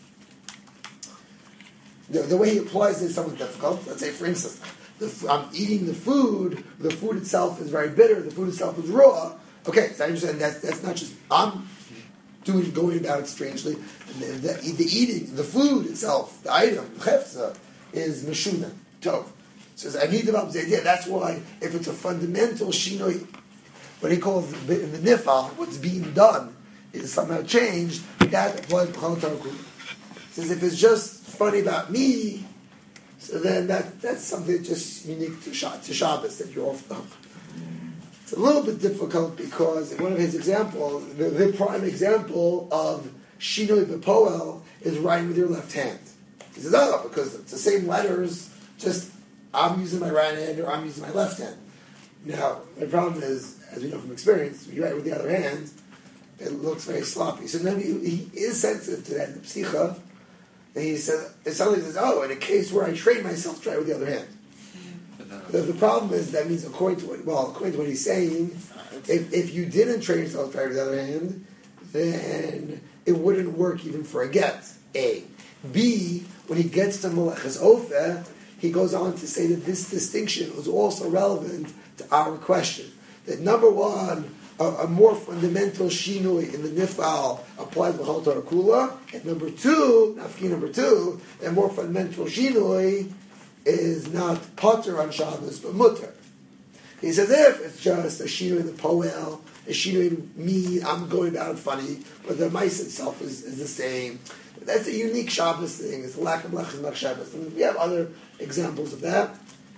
The way he applies it is somewhat difficult. Let's say, for instance, I'm eating the food itself is very bitter, the food itself is raw. Okay, so I understand that's not just, I'm going about it strangely. The eating, the food itself, the item, chefza, is meshuna, tov. Says, and he develops the idea, that's why, if it's a fundamental shinoi, what he calls in the nifal, what's being done is somehow changed, that applies to Chol Torah Kula. Says, if it's just funny about me, so then that's something just unique to Shabbos, that you're off the hook. It's a little bit difficult because one of his examples, the prime example of shinoi b'poel is writing with your left hand. He says, because it's the same letters, just I'm using my right hand or I'm using my left hand. Now, the problem is, as we know from experience, when you write with the other hand, it looks very sloppy. So then he is sensitive to that in the psicha, and he says, it suddenly says, in a case where I train myself to write with the other hand. The problem is, that means according to what he's saying, if you didn't train yourself to write with the other hand, then it wouldn't work even for a get, A. B, when he gets to Melechas Ofeh, he goes on to say that this distinction was also relevant to our question. That number one, a more fundamental shinui in the nifal applies to Chol Torah Kula, and number two, a more fundamental shinui is not potter on Shabbos, but mutter. He says if it's just a shinui in the poel, a shinui in me, I'm going about it funny, but the mice itself is the same. That's a unique Shabbos thing. It's a lack of Melechas Machshavas. And we have other examples of that.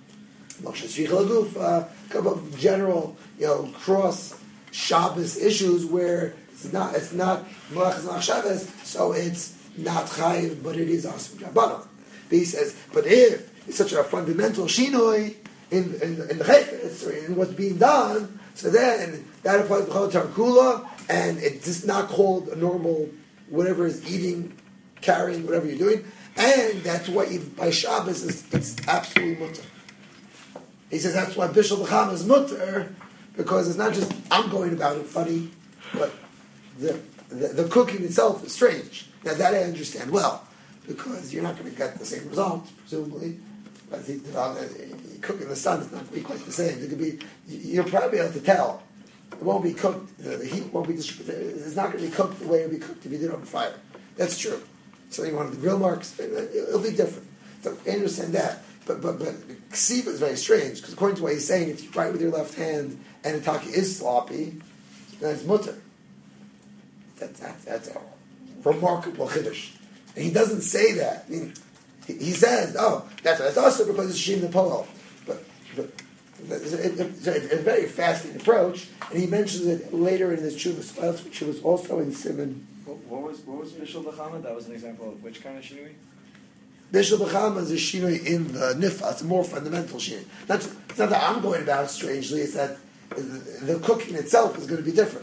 A couple of general, cross Shabbos issues where it's not Melechas Machshavas, so it's not Chayiv, but it is Asur Rabbanan. But he says, but if it's such a fundamental shinoi in the Chayfetz, or in what's being done, so then that applies to Chol Torah Kula, and it's just not called a normal whatever is eating, carrying, whatever you're doing, and that's why by Shabbos it's absolutely mutter. He says that's why Bishul B'chama is mutter, because it's not just I'm going about it funny, but the cooking itself is strange. Now that I understand well, because you're not going to get the same results, presumably. But cooking in the sun is not going to be quite the same. It could be, you'll probably be able to tell. It won't be cooked, the heat won't be distributed. It's not going to be cooked the way it would be cooked if you did it on fire. That's true. So you want the grill marks, it'll be different. So I understand that. But ksiva is very strange, because according to what he's saying, if you write with your left hand and the taki is sloppy, then it's mutter. That's a remarkable chiddush. And he doesn't say that. I mean, he says, that's also because it's shin the poel. But it's a very fascinating approach, and he mentions it later in his Chuvas, which was also in Simon. What was Bishul B'chama? That was an example of which kind of shinui? Bishul B'chama is a shinui in the nifa. It's a more fundamental shinui. It's not that I'm going about it strangely. It's that the cooking itself is going to be different.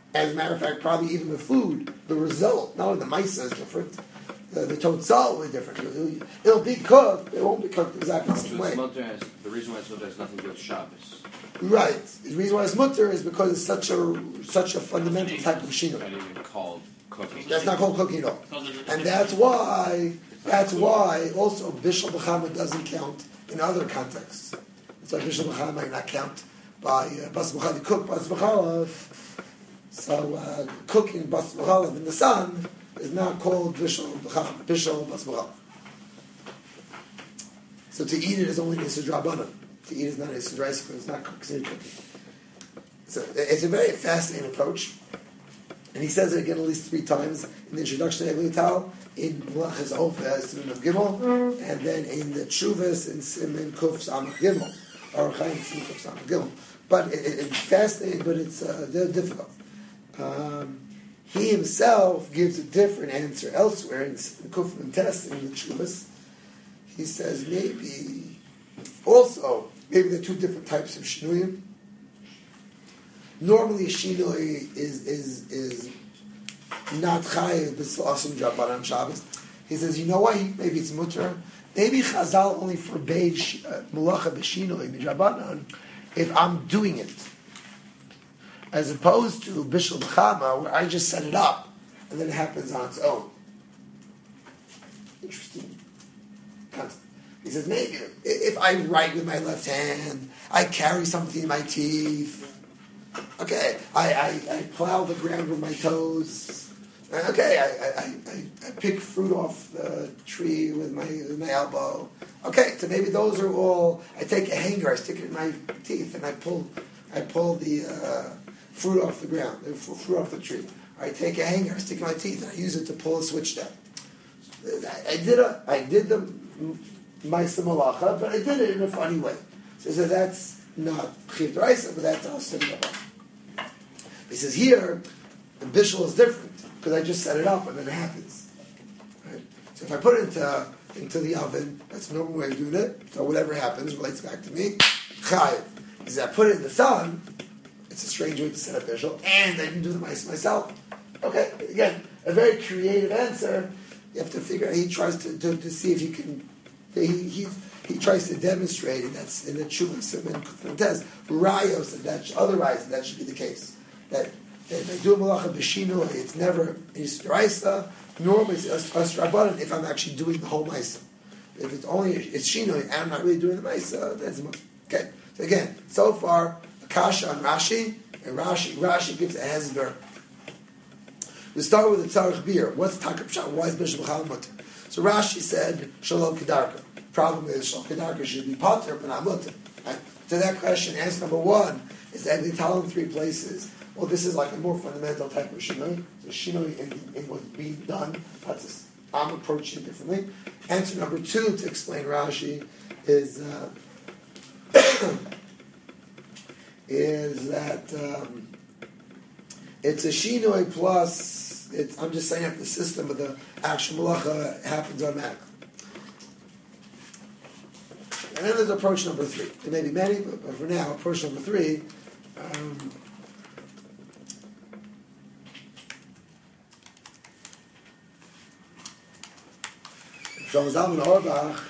As a matter of fact, probably even the food, the result, not only the maisa is different, the total is different. It'll be cooked, it won't be cooked exactly the same way. The reason why it's mutter has nothing to do with Shabbos. Right. The reason why it's mutter is because it's such a fundamental type of It's shinoi. not even called cooking. That's not called cooking at all. And that's why also Bishul B'chama doesn't count in other contexts. That's why Bishul B'chama might not count by Bas B'chalav. You cook Bas B'chalav, so cooking Bas B'chalav in the sun is not called Bishul B'chama, Bishul Bas B'chalav. So to eat it is only Nisud Rabbanan. To eat is not Nisud Rice because it's not considered cooking. So it's a very fascinating approach. And he says it again at least 3 times in the introduction to Egli Tal, in Melachas Ofeh, Siman of Gimel, and then in the Tshuvas in Siman Kuf Samach Gimel, or Chaim Siman Kuf Samach Gimel. But it's fascinating, but it's they're difficult. He himself gives a different answer elsewhere in Kuf and Test in the Tshuvas. He says maybe there are 2 different types of shinuyim. Normally, a shinui is not chayiv b'slasim drabanan Shabbos. He says, you know why? Maybe it's mutter. Maybe Chazal only forbade mulacha b'shinui b'drabanan if I'm doing it, as opposed to bishul b'chama where I just set it up and then it happens on its own. Interesting concept. He says maybe if I write with my left hand, I carry something in my teeth. Okay, I plow the ground with my toes. Okay, I pick fruit off the tree with my elbow. Okay, so maybe those are all. I take a hanger, I stick it in my teeth, and I pull the fruit off the ground, the fruit off the tree. Or I take a hanger, I stick it in my teeth, and I use it to pull a switch down. I did the ma'aseh malacha, but I did it in a funny way. So that's not chiv d'oraisa, but that's also about. He says here, the bishul is different because I just set it up and then it happens. Right? So if I put it into the oven, that's the normal way of doing it. So whatever happens relates back to me. Chayiv. He says I put it in the sun. It's a strange way to set up bishul, and I didn't do the mice myself. Okay, again, a very creative answer. You have to figure out. He tries to see if you can. He tries to demonstrate, and that's in the Tshuvah and Kufan Rayos, that otherwise that should be the case. That if I do a malacha b'shinui, it's never Yisraisa, normally it's Asrabanan if I'm actually doing the whole Maisa. If it's shinui and I'm not really doing the Maisa, that's okay. So again, so far, Akasha on Rashi, and Rashi gives a hezber. We start with the Tzarech Bir. What's Takab Shah? Why is Bishul B'chalav mutter? So Rashi said, Shalom Kedarka. Problem is, Shalom Kedarka should be potter, but not mutter. Right? To that question, answer number 1 is Egli Tal in 3 places. Well, this is like a more fundamental type of shinoi. So shinoi in what's being done. I'm approaching it differently. Answer number 2 to explain Rashi is that it's a shinoi plus. I'm just saying up the system, but the actual malacha happens automatically. And then there's approach number 3. There may be many, but for now, approach number 3. Shlomo Zalman Auerbach,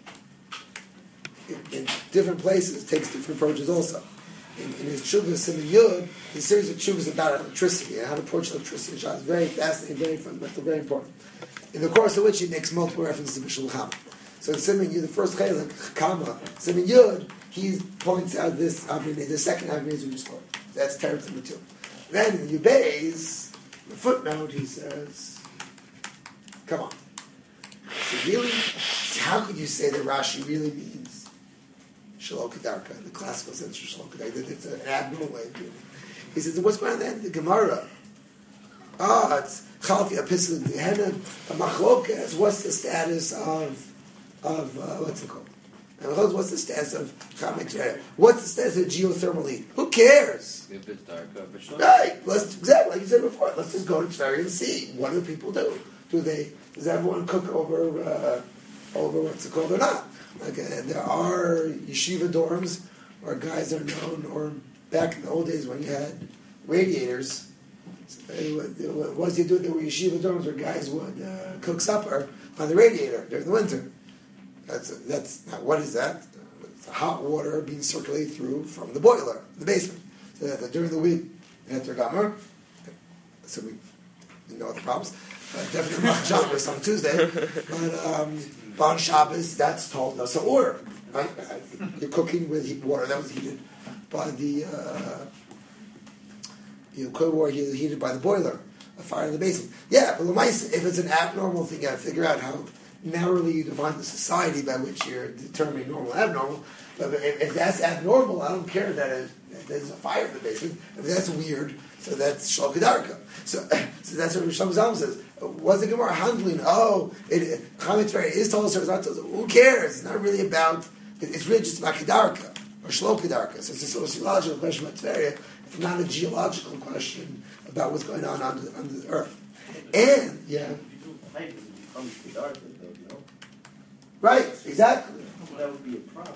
in different places, takes different approaches also. In his Tshuvah Siman Yud, his series of Tshuvahs about electricity and how to approach electricity. It's very fascinating, very fundamental, very important. In the course of which he makes multiple references to Bishul B'chalav. So in Siman Yud, the first Chaylik, Kama, Siman Yud, he points out this Avnei, the second Avnei we just quoted. That's teretz number 2. Then in Yubei's, the footnote, he says, come on. So really, how could you say that Rashi really means Shalom Kedarka, in the classical sense of Shalom Kedarka? It's an abnormal way of doing it. He says, what's going on then? The Gemara. It's Chalfi Apisl Gehenna, a Machlokas. What's the status of what's it called? What's the status of Chametz? What's the status of geothermal heat? Who cares? If it's dark, Right. Exactly like you said before. Let's just go to Tveria and see. What do people do? Does everyone cook over what's it called or not? Okay, there are yeshiva dorms where guys are known, or back in the old days when you had radiators, Once you do it, there were yeshiva dorms where guys would cook supper on the radiator during the winter. That's what is that? It's hot water being circulated through from the boiler, the basement. So that during the week, after Gamer, so we know the problems. Definitely not Shabbos on Tuesday, but on Shabbos, that's told us an order. Right? You're cooking with water that was heated by the cold water heated by the boiler, a fire in the basement. Yeah, but if it's an abnormal thing, you got to figure out how narrowly you define the society by which you're determining normal and abnormal. But if that's abnormal, I don't care that there's a fire in the basement. If that's weird, so that's Shal Kedarka. So that's what Rishon Zalman says. What's the Gemara handling? Chametz Tveria is told us or is not told us. Who cares? It's not really about. It's really just about Kedarka or Shlo Kedarka. So it's a sociological question about Tveria. It's not a geological question about what's going on under the earth. And Height becomes Kedarka, though, you know. Right, exactly. So that would be a problem.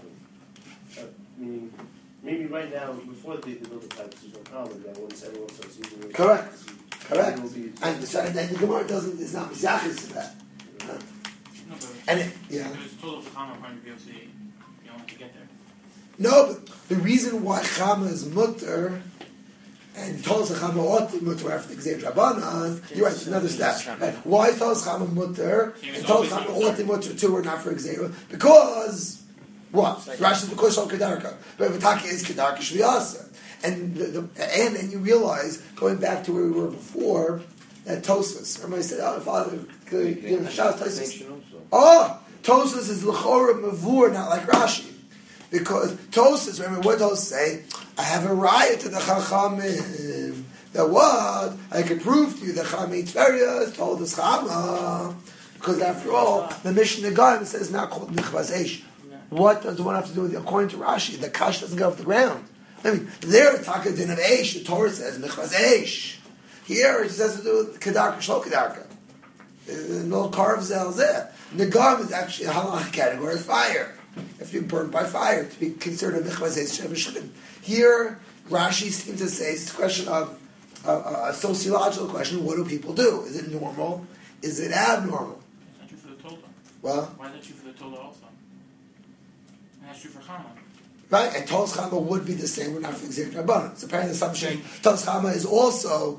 Meaning, maybe right now, before they build the pipes, there's no problem with that. Once everyone starts using it, Correct. it will be. And the Gemara is not misachis to that. No, but And there's total Chama point of view, so you don't have to get there. No, but the reason why Chama is mutter and Tolas Chama ought to mutter after the Gzeir Rabbanan, you're right, another step. Right? Why is Tolas Chama mutter and Tolas Chama ought to mutter too, or not for Gzeir? Because what? Rashi because Shal Kedarka, but if Taki is Kedarka Shviyasa, and and you realize going back to where we were before that Tosfos. Everybody said, "Oh, Father, give a shout Tosfos." Oh, Tosfos is l'chora mavur, not like Rashi. Because Tosfos, remember what Tosfos say? I have a riot to the Chachamim. That what? I could prove to you that Chametz Tveria told us Chama. Because after all, the Mishnah Gaim says now called Nichvaz Eish. What does one have to do with it? According to Rashi, the Kash doesn't go off the ground. I mean, there, Taka Din of Eish, the Torah says Nichvaz Eish. Here, it just has to do with Kedarka, Shlo Kedarka. No carves out there. Nagam is actually a halach category of fire. If you burn by fire, to be considered a Nichvaz Eish Shevashulim. Here, Rashi seems to say it's a question of a sociological question. What do people do? Is it normal? Is it abnormal? It's not true for the Torah. Well, Why is that true for the Torah also? And that's true for Chama. right, and Tolas Chama would be the same. We're not for Gzeir Rabbanan. So apparently, the assumption Tolas Chama is also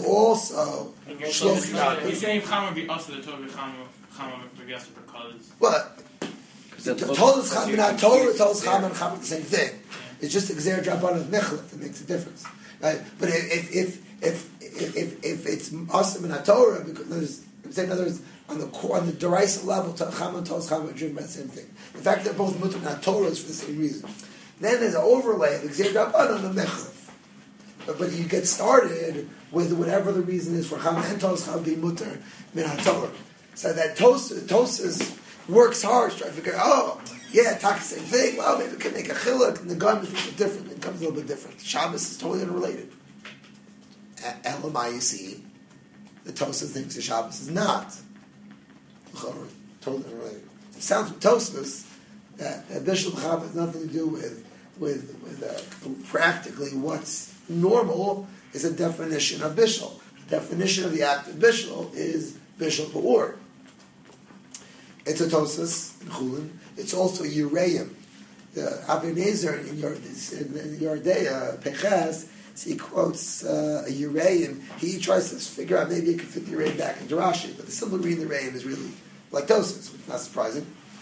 Shlo Kedarka. You're saying Chama would be also the Torah, Chama would be also because. What? Tolas Chama, not Torah. Tolas Chama and Chama, the same thing. It's just Gzeir Rabbanan Mechlet that makes a difference, right? But if it's awesome in Torah, because in other words, on the derisive level, Chama and Tolas Chama are driven by the same thing. The fact that they're both mutter in Torah is for the same reason. Then there's an overlay of Gzeir Rabbanan and Mechlet. But you get started with whatever the reason is for Chama and Tolas Chama being mutter min Torah. So that Tosas works hard to try to figure out, talk the same thing. Well, maybe we can make a chiluk, and the gun is a little bit different. It comes a little bit different. Shabbos is totally unrelated. Elamai, you see, the Tosas thinks the Shabbos is not totally unrelated. It sounds from Tosas that Bishul Chab has nothing to do with practically what's normal is a definition of Bishul. The definition of the act of Bishul is Bishul Ba'ur. It's a Tosas in Chulin. It's also Yereim. The Avinezer in Yordea Peches, he quotes Yereim. He tries to figure out maybe he can fit the Yereim back into Rashi, but the simple reading the Yereim is really like Tosas, which is not surprising.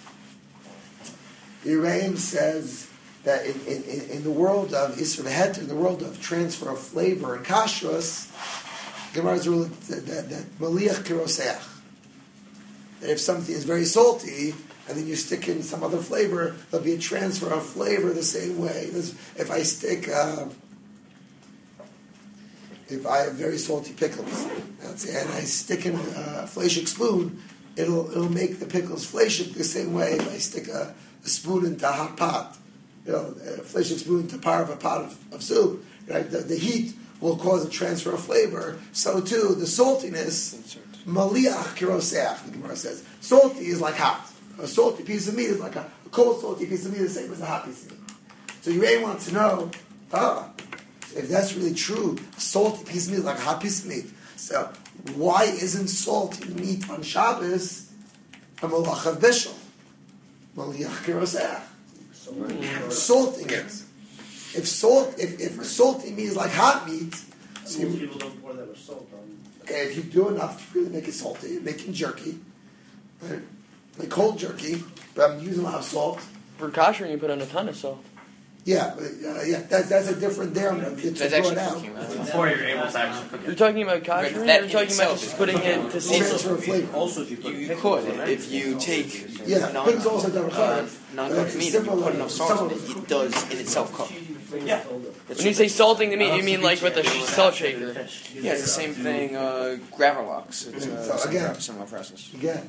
Yereim says that in the world of Isra V'Heter, in the world of transfer of flavor and kashrus, Gemara's rule that Maliach Kiroseach. That if something is very salty, and then you stick in some other flavor, there'll be a transfer of flavor the same way. If I stick, if I have very salty pickles, and I stick in a fleshik spoon, it'll make the pickles fleshik the same way if I stick a spoon into a hot pot. A fleshik spoon into part of a pot of soup. Right? The heat will cause a transfer of flavor. So too, the saltiness, maliach kiroseach, the Gemara says. Salty is like hot. A salty piece of meat is like a cold salty piece of meat, the same as a hot piece of meat. So you really want to know, If that's really true, a salty piece of meat is like a hot piece of meat. So why isn't salty meat on Shabbos a malach of bishul? Maliach kiroseach. Salting it. If salty meat is like hot meat, so Most people don't pour that much salt on. okay, if you do enough to really make it salty, you're making jerky, right? Like cold jerky, but I'm using a lot of salt. For kosher, you put on a ton of salt. Yeah, that's a different there. It's That's brought actually out. cooking, right? Before you're able to actually cook You're it. talking about kosher, or That you're talking about itself just is putting it to Transfer of season? flavor. Also, if you put You could if you take Yeah, but it's also done non-cooked meat and you put enough salt in it, it does in itself cook. Yeah. When you say salting the meat, you mean like with a salt shaker? Yeah, it's the same thing. Gravelux. It's So again- similar process. Again,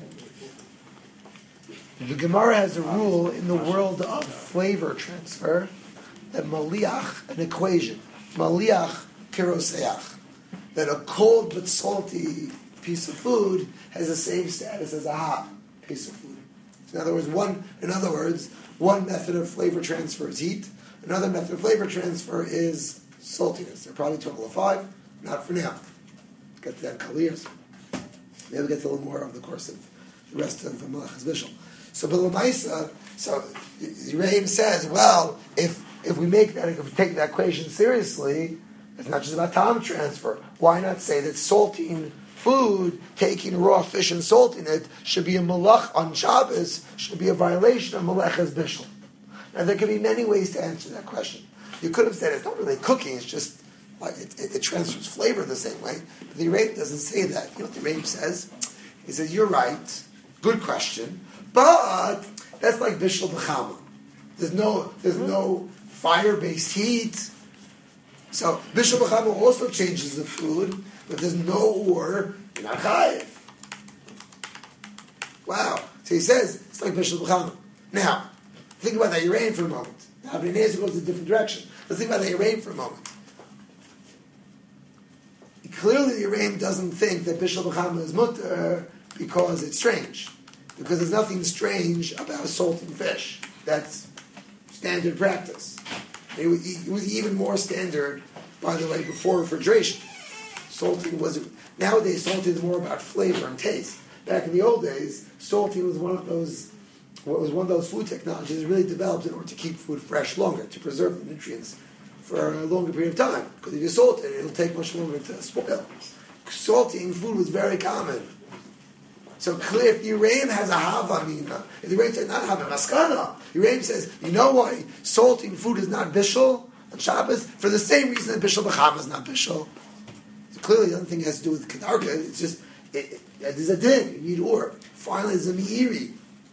the Gemara has a rule in the world of flavor transfer that maliach, an equation, maliach kiroseach, that a cold but salty piece of food has the same status as a hot piece of food. In other words, one method of flavor transfer is heat. Another method of flavor transfer is saltiness. They're probably a total of 5. Not for now. Get to that kaliyas. Maybe we'll get to a little more over the course of the rest of the Malachas Bishul. So, but Lamaisa, so Yereim says, well, if we take that equation seriously, it's not just about time transfer. Why not say that salting food, taking raw fish and salting it, should be a malach on Shabbos, should be a violation of Malachas Bishul? Now, there could be many ways to answer that question. You could have said it's not really cooking; it's just it transfers flavor the same way. But the Yereim doesn't say that. You know what the Yereim says? He says, "You're right. Good question, but that's like bishul b'chama. There's no fire-based heat. So bishul b'chama also changes the food, but there's no or you're not chayiv. Wow. So he says it's like bishul b'chama. Now, think about that Yereim for a moment. Now, Avnei Nezer goes a different direction. Let's think about that Yereim for a moment. Clearly, the Yereim doesn't think that bishul b'chama is mutter because it's strange. Because there's nothing strange about salting fish. That's standard practice. It was even more standard, by the way, before refrigeration. Nowadays, salting is more about flavor and taste. Back in the old days, salting was one of those food technologies that really developed in order to keep food fresh longer, to preserve the nutrients for a longer period of time. Because if you salt it, it'll take much longer to spoil. Salting food was very common. So clear, if the Yereim has a havamina, if the Yereim says not havamina, maskana, Yereim says, you know why salting food is not bishul on Shabbos? For the same reason that bishul b'chama is not bishul. So clearly, the other thing has to do with kedarka. It's just, there's a din, you need or. Finally, there's a meiri.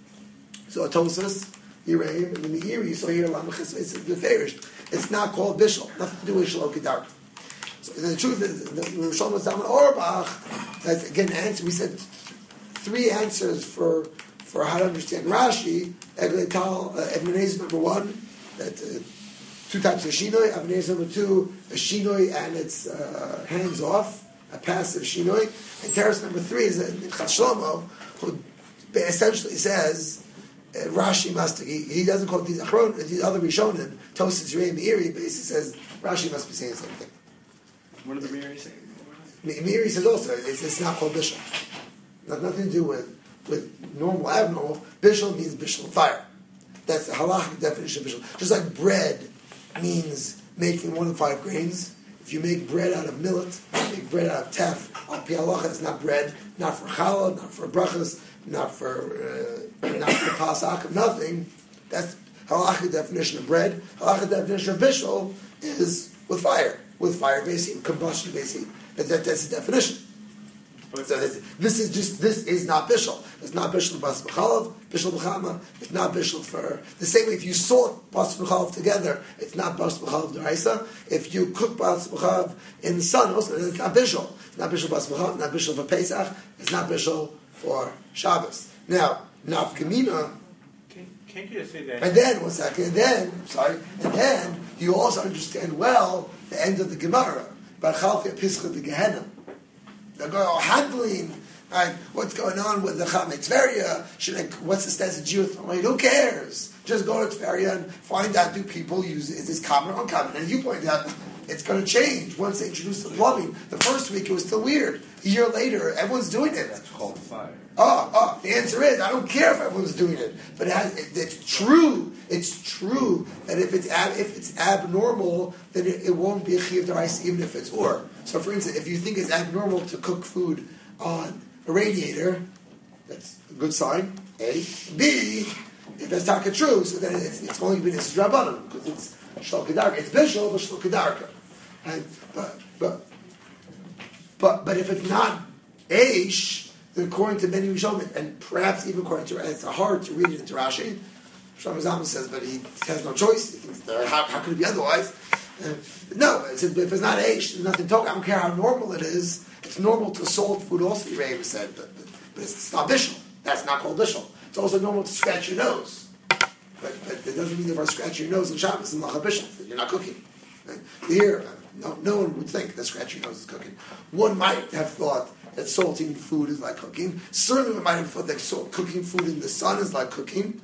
So Tosas, Yereim, and the meiri, so here, lamachis, it's the farish. It's not called bishul, nothing to do with shalom kedarka. So the truth is, the Shlomo Zalman Auerbach, that's again the answer. We said 3 answers for how to understand Rashi. Avnei Nezer number 1, that 2 types of shinoi. Avnei Nezer number 2, a shinoi and it's hands off, a passive shinoi. And Teres number 3 is Minchas Shlomo, who essentially says Rashi must. He doesn't call these Achron, these other Rishonim. Tosas Yereim Meiri basically says Rashi must be saying the same thing. What did the Meiri say? Meiri says also it's not called bishul. Nothing to do with normal, abnormal. Bishul means bishul fire. That's the halachic definition of bishul. Just like bread means making 1 of 5 grains. If you make bread out of millet, you make bread out of tef. Al pi halacha, it's not bread, not for challah, not for brachas, not for pasach, nothing. That's halachic definition of bread. Halachic definition of bishul is with fire-based heat, combustion-based heat. That's the definition. So this is not bishul. It's not bishul bas b'chalav, bishul b'chama. It's not bishul for the same way. If you salt bas b'chalav together, it's not bas b'chalav d'oraisa. If you cook bas b'chalav in the sun, also it's not bishul. It's not bishul bas b'chalav. Not bishul for Pesach. It's not bishul for Shabbos. Now nafkamina. Can't you just say that? And then 1 second. And then you also understand well the end of the Gemara. Bar Chalfia Pischa the Gehenna. The girl handling Right? What's going on with the Chama Tveria? What's the status of Jewish? Who cares? Just go to Tveria and find out, do people use it? Is this common or uncommon? And you pointed out it's going to change once they introduce the plumbing. The first week it was still weird. A year later, everyone's doing it. That's called fire. The answer is I don't care if everyone's doing it, but it's true. It's true that if it's abnormal, then it won't be a chiyuv d'oraisa even if it's or. So, for instance, if you think it's abnormal to cook food on a radiator, that's a good sign. A. B. If that's taka true, so then it's only been it's rabbanon because it's shel kedarka. It's bishul but shel kedarka. But if it's not eish, then according to many Rishonim, and perhaps even according to it's hard to read it into Rashi. Shlomo Zalman says, but he has no choice. He thinks, how could it be otherwise? No, if it's not eish, there's nothing talking. I don't care how normal it is. It's normal to salt food also, the Rebbe said, but it's not bishul. That's not called bishul. It's also normal to scratch your nose. But it doesn't mean if I scratch your nose in Shabbos and lacha bishul, that you're not cooking. Right? Here, no one would think that scratching your nose is cooking. One might have thought that salting food is like cooking. Certainly one might have thought that cooking food in the sun is like cooking.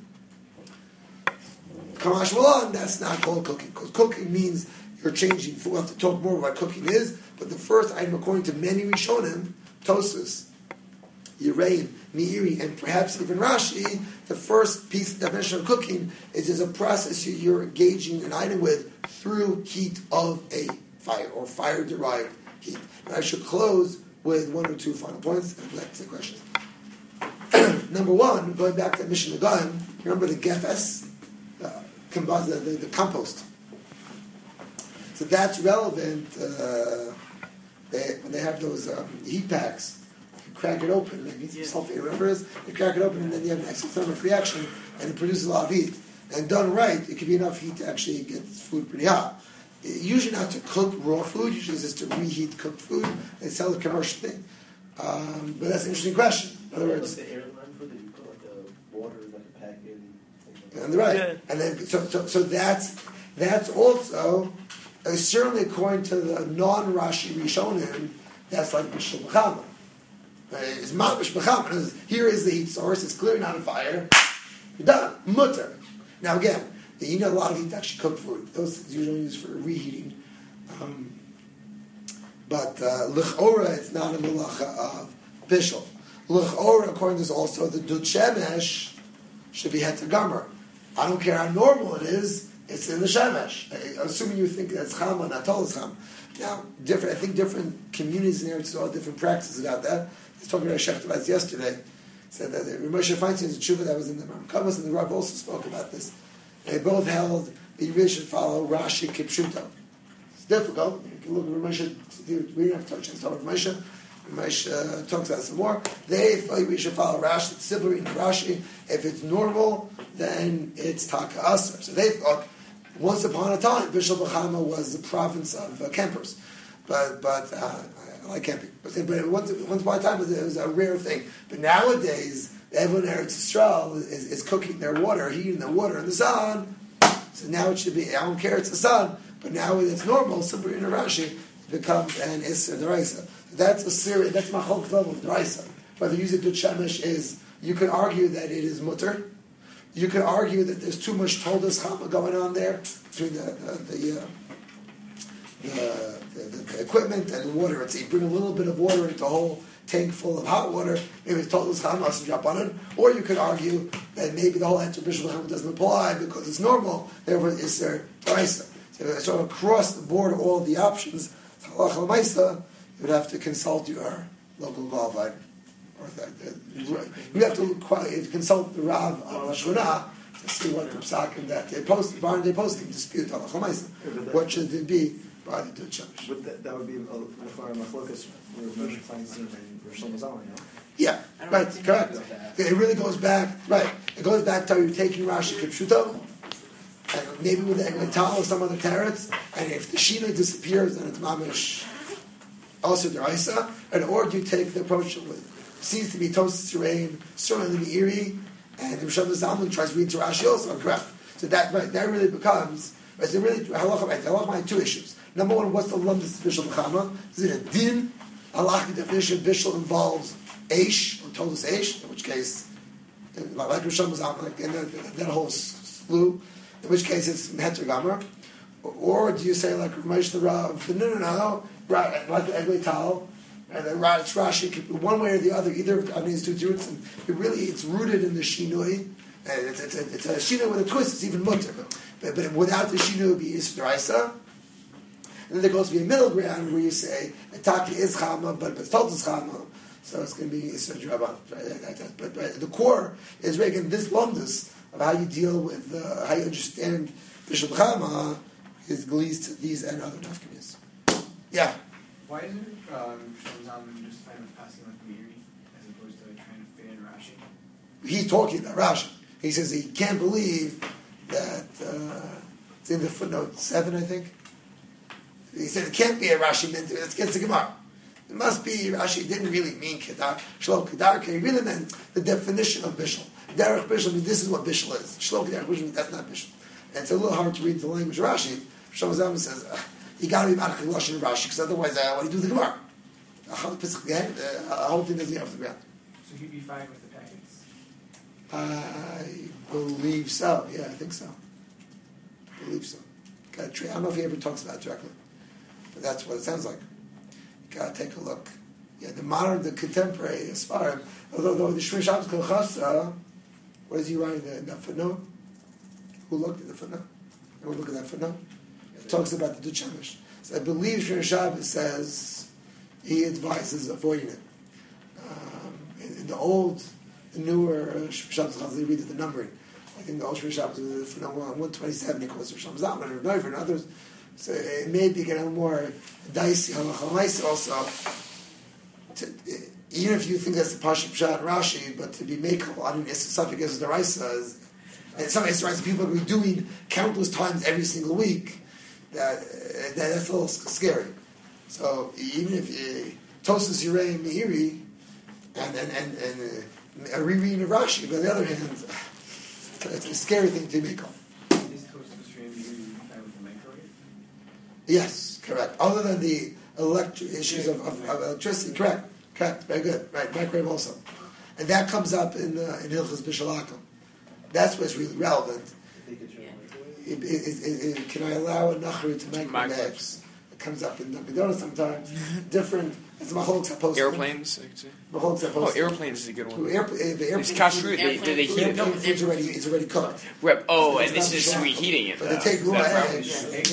Kamash Malan, that's not called cooking. Because cooking means you're changing food. We'll have to talk more about what cooking is. But the first item, according to many Rishonim, Tosfos, Yereim, Meiri, and perhaps even Rashi, the first piece of definition of cooking is a process you're engaging an item with through heat of a fire, or fire-derived heat. And I should close with one or two final points, and I'd like to take questions. Number one, going back to Mishnah Gun, remember the gefes? The compost. So that's relevant when they have those heat packs. You crack it open, maybe some sulfate, whatever it is, you crack it open and then you have an exothermic reaction and it produces a lot of heat. And done right, it could be enough heat to actually get food pretty hot. Usually not to cook raw food, usually it's just to reheat cooked food. They sell it commercially. But that's an interesting question. In other words, like the airline food that you put like the water like a pack in. And right, and then so that's also certainly according to the non-Rashi Rishonim, that's like Bishul B'chama. It's Mamish B'chama. Here is the heat source. It's clearly not a fire. You're done. Mutter. Now again, you need a lot of heat to actually cook food. Those usually used for reheating. But l'chora, it's not a melacha of bishul. L'chora, according to this, also the dud shemesh should be heter gamer. I don't care how normal it is. It's in the shemesh. Assuming you think that's chama, not all is chama. Now, I think different communities in Eretz Yisrael, different practices about that. I was talking to Shech Tavaz yesterday. Said that Moshe Feinstein's tshuva that was in the Ramkavos and the Rav also spoke about this. They both held that you really should follow Rashi Kipshuto. It's difficult. You can look at Ramesha. We don't have to touch on Ramesha. Ramesha talks about some more. They thought we should follow Rashi. It's simply in Rashi. If it's normal, then it's Taka Asr. So they thought once upon a time, Bishul B'chama was the province of campers. But I like camping. But once upon a time, it was a rare thing. But nowadays, everyone in Eretz Yisrael is cooking their water, heating their water in the sun. So now it should be, I don't care, it's the sun. But now it's normal, simply in Rashi, it becomes an Isser D'Oraisa. That's a serious, that's my whole level of D'Oraisa. Whether you use it to Shemesh is, you can argue that it is mutter. You can argue that there's too much Toldos Chama going on there between the equipment and the water. It's you bring a little bit of water into a whole tank full of hot water, maybe it's Toldos Chama and drop on it. Or you could argue that maybe the whole answer Bishul B'chama doesn't apply because it's normal, therefore it's their D'Oraisa. So across the board, all of the options, Halach L'Maisa, you would have to consult your local qualified. You have to consult the Rav of Shuna to see what the psakim that they posting dispute Halach L'Maisa. What should it be by the Dud Shemesh? That would be a machlokas where Moshe Feinstein and Shlomo Zalman, Yeah, right, correct. It really goes back, right. It goes back to you taking Rashi Kipshuto, and maybe with the Eglatal or some other teretz, and if the Shina disappears, then it's Mamish also D'Oraisa, and or do you take the approach of seems to be Tosfos Yereim, certainly the Meiri, and Shlomo Zalman tries to read to Rashi also, correct. So that really becomes, so really, halacha had two issues. Number one, what's the lumdus Bishul B'chama? Is it a din? Halachic definition of Bishul involves Aish, or told us Aish, in which case, like Rishon was out, like in that whole slew, in which case it's Heter Gamar. Or do you say like Ramesh the Rav, no, right, like the Eglei Tal, and then it's Rashi, one way or the other, either of these two roots, and it's rooted in the Shinui, and it's a Shinui with a twist, it's even mutter, but without the Shinui it would be Yisr D'Oraisa. And then there goes to be a middle ground where you say, Ataki is Chama, but it's told is Chama, so it's going to be Yisr D'Oraisa. But the core is, again, this lumdus of how you deal with, how you understand Bishul Chama, is leads to these and other nafkamis. Yeah. Why isn't Shlomo just kind of passing like Meiri as opposed to trying to fit in Rashi? He's talking about Rashi. He says he can't believe that it's in the footnote 7, I think. He said it can't be a Rashi meant to. It's against the Gemara. It must be Rashi didn't really mean kedar. Shlom kedar. He really meant the definition of bishul. Derech bishul means this is what bishul is. Shlom kedar means that's not bishul. And it's a little hard to read the language of Rashi. Shlomo Zalman says, you got to be Malach Lashon Rashi, because otherwise, what do you do with the Gemara? The whole thing doesn't get off the ground. So he'd be fine with the packets? I believe so. Yeah, I think so. I believe so. I don't know if he ever talks about it directly, but that's what it sounds like. You got to take a look. Yeah, the contemporary Sfarim, although the Shmei Shabbos Kolchasa, what is he writing in that footnote? Who looked at the footnote? Who look at that footnote? It talks about the Duchamish. So I believe Shmei Shabbos says he advises avoiding it. In the newer Shmei Shabbos, they read the numbering. I think the old Shmei Shabbos is footnote 127. He calls it Shlomo Zalman or Neufer and others. So it may be getting more dicey halacha also. Even if you think that's the Pashup Pshat and Rashi, but to be makel on an Issa as the Raisa, and some Issa people are doing countless times every single week, that's a little scary. So even if Tosas Yirei Meiri and a rereading of Rashi, but on the other hand, it's a scary thing to make up. Is Tosas Yirei Meiri with the microwave? Yes, correct. Other than the issues of electricity, correct, very good, right, microwave also. And that comes up in Hilchos Bishalakim. That's what's really relevant. Can I allow a nachri to microwave eggs? It comes up in Dunkin' Donuts sometimes. Different. It's Macholok supposed to. Airplanes. Airplanes is a good one. The airplane. It's kashrut. They heat it. It's already cooked. And this is reheating it. But they take raw eggs. I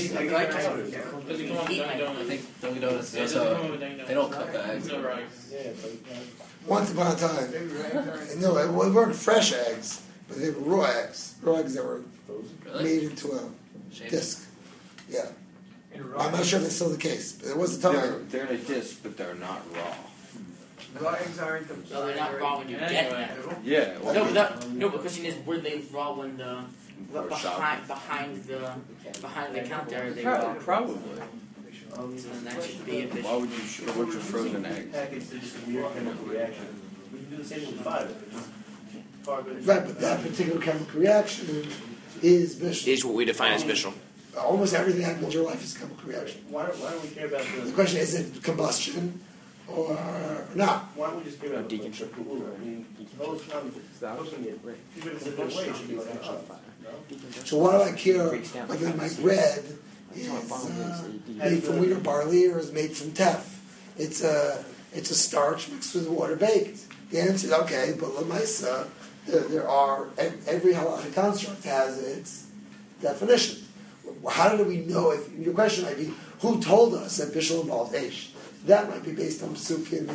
think Dunkin' Donuts they don't cook the eggs. Once upon a time, no, it weren't fresh eggs, but they were raw eggs. Raw eggs that were made into a disc. Yeah. I'm not sure if that's still the case, but it was the time. They're in a disc, but they're not raw. Raw eggs aren't the... No, they're not raw when you get them. Yeah. No, but the question is, were they raw when the behind the counter they raw? Probably. So then that should be a fish. Why would you put your frozen eggs? Packets are just a weird chemical reaction. We can do the same with fire. Right, but that particular chemical reaction is bishul. Is what we define as bishul. Almost everything that happens in your life is chemical reaction. Why don't we care about The question is it combustion or not? Why don't we just care about decompression? I mean, those cooking it, even if it's a good way, it should be like a hot fire. So why do I care whether my bread is made from wheat or barley or is made from teff? It's a starch mixed with water baked. The answer is okay, but Lamaisa, there are every halachic construct has its definition. How do we know if your question might be who told us that bishul involves eish? That might be based on psukim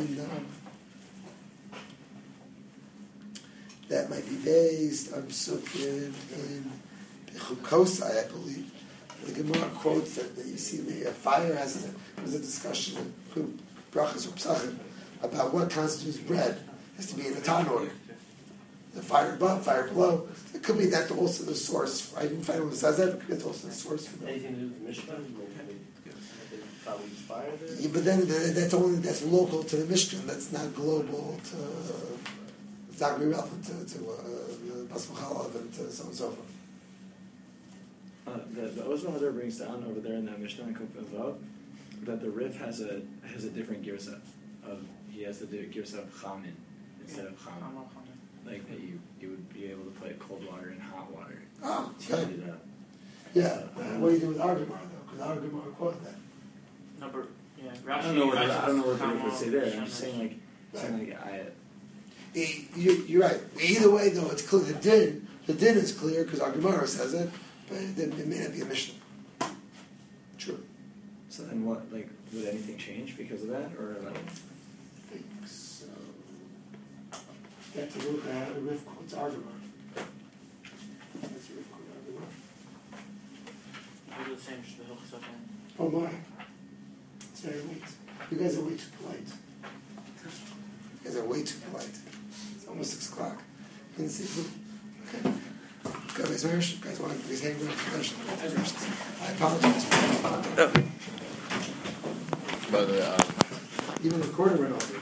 that might be based on psukim in Bechukosai, I believe. The Gemara quotes that you see the fire has a discussion in Brachas or Psachim about what constitutes bread. It has to be in a tanur. The fire above, fire below. It could be that's also the source. I didn't find what it says that, but it's also the source for that. Anything to do with the Mishnah? Probably use fire there? Yeah, but then that's local to the Mishkan. That's not global to. It's not really relevant to Bas Machalav and so on and so forth. The Ozma Hadar brings down over there in that Mishnah in Kuf that the Rif has a different girsa. He has the girsa of Chamin. instead of chama. Like that you would be able to put cold water in hot water Oh, to okay. heat it up. Yeah. What do you do with our Gemara though? Because our Gemara quote that. Number, yeah. I don't know what the would say there. I'm just saying You're right. Either way, though, it's clear. The din is clear because our Gemara says it, but it may not be a Mishnah. True. So then, what? Like, would anything change because of that, or like? I think so. You have to look at Rif quotes our Gemara. That's Rif quote our Gemara. I do the same, just the hook stuff in. Oh my! It's very late. You guys are way too polite. You guys are way too polite. It's almost 6 o'clock. You can see. Okay. Guys, guys want to hang around. I apologize. But Even the recording went off.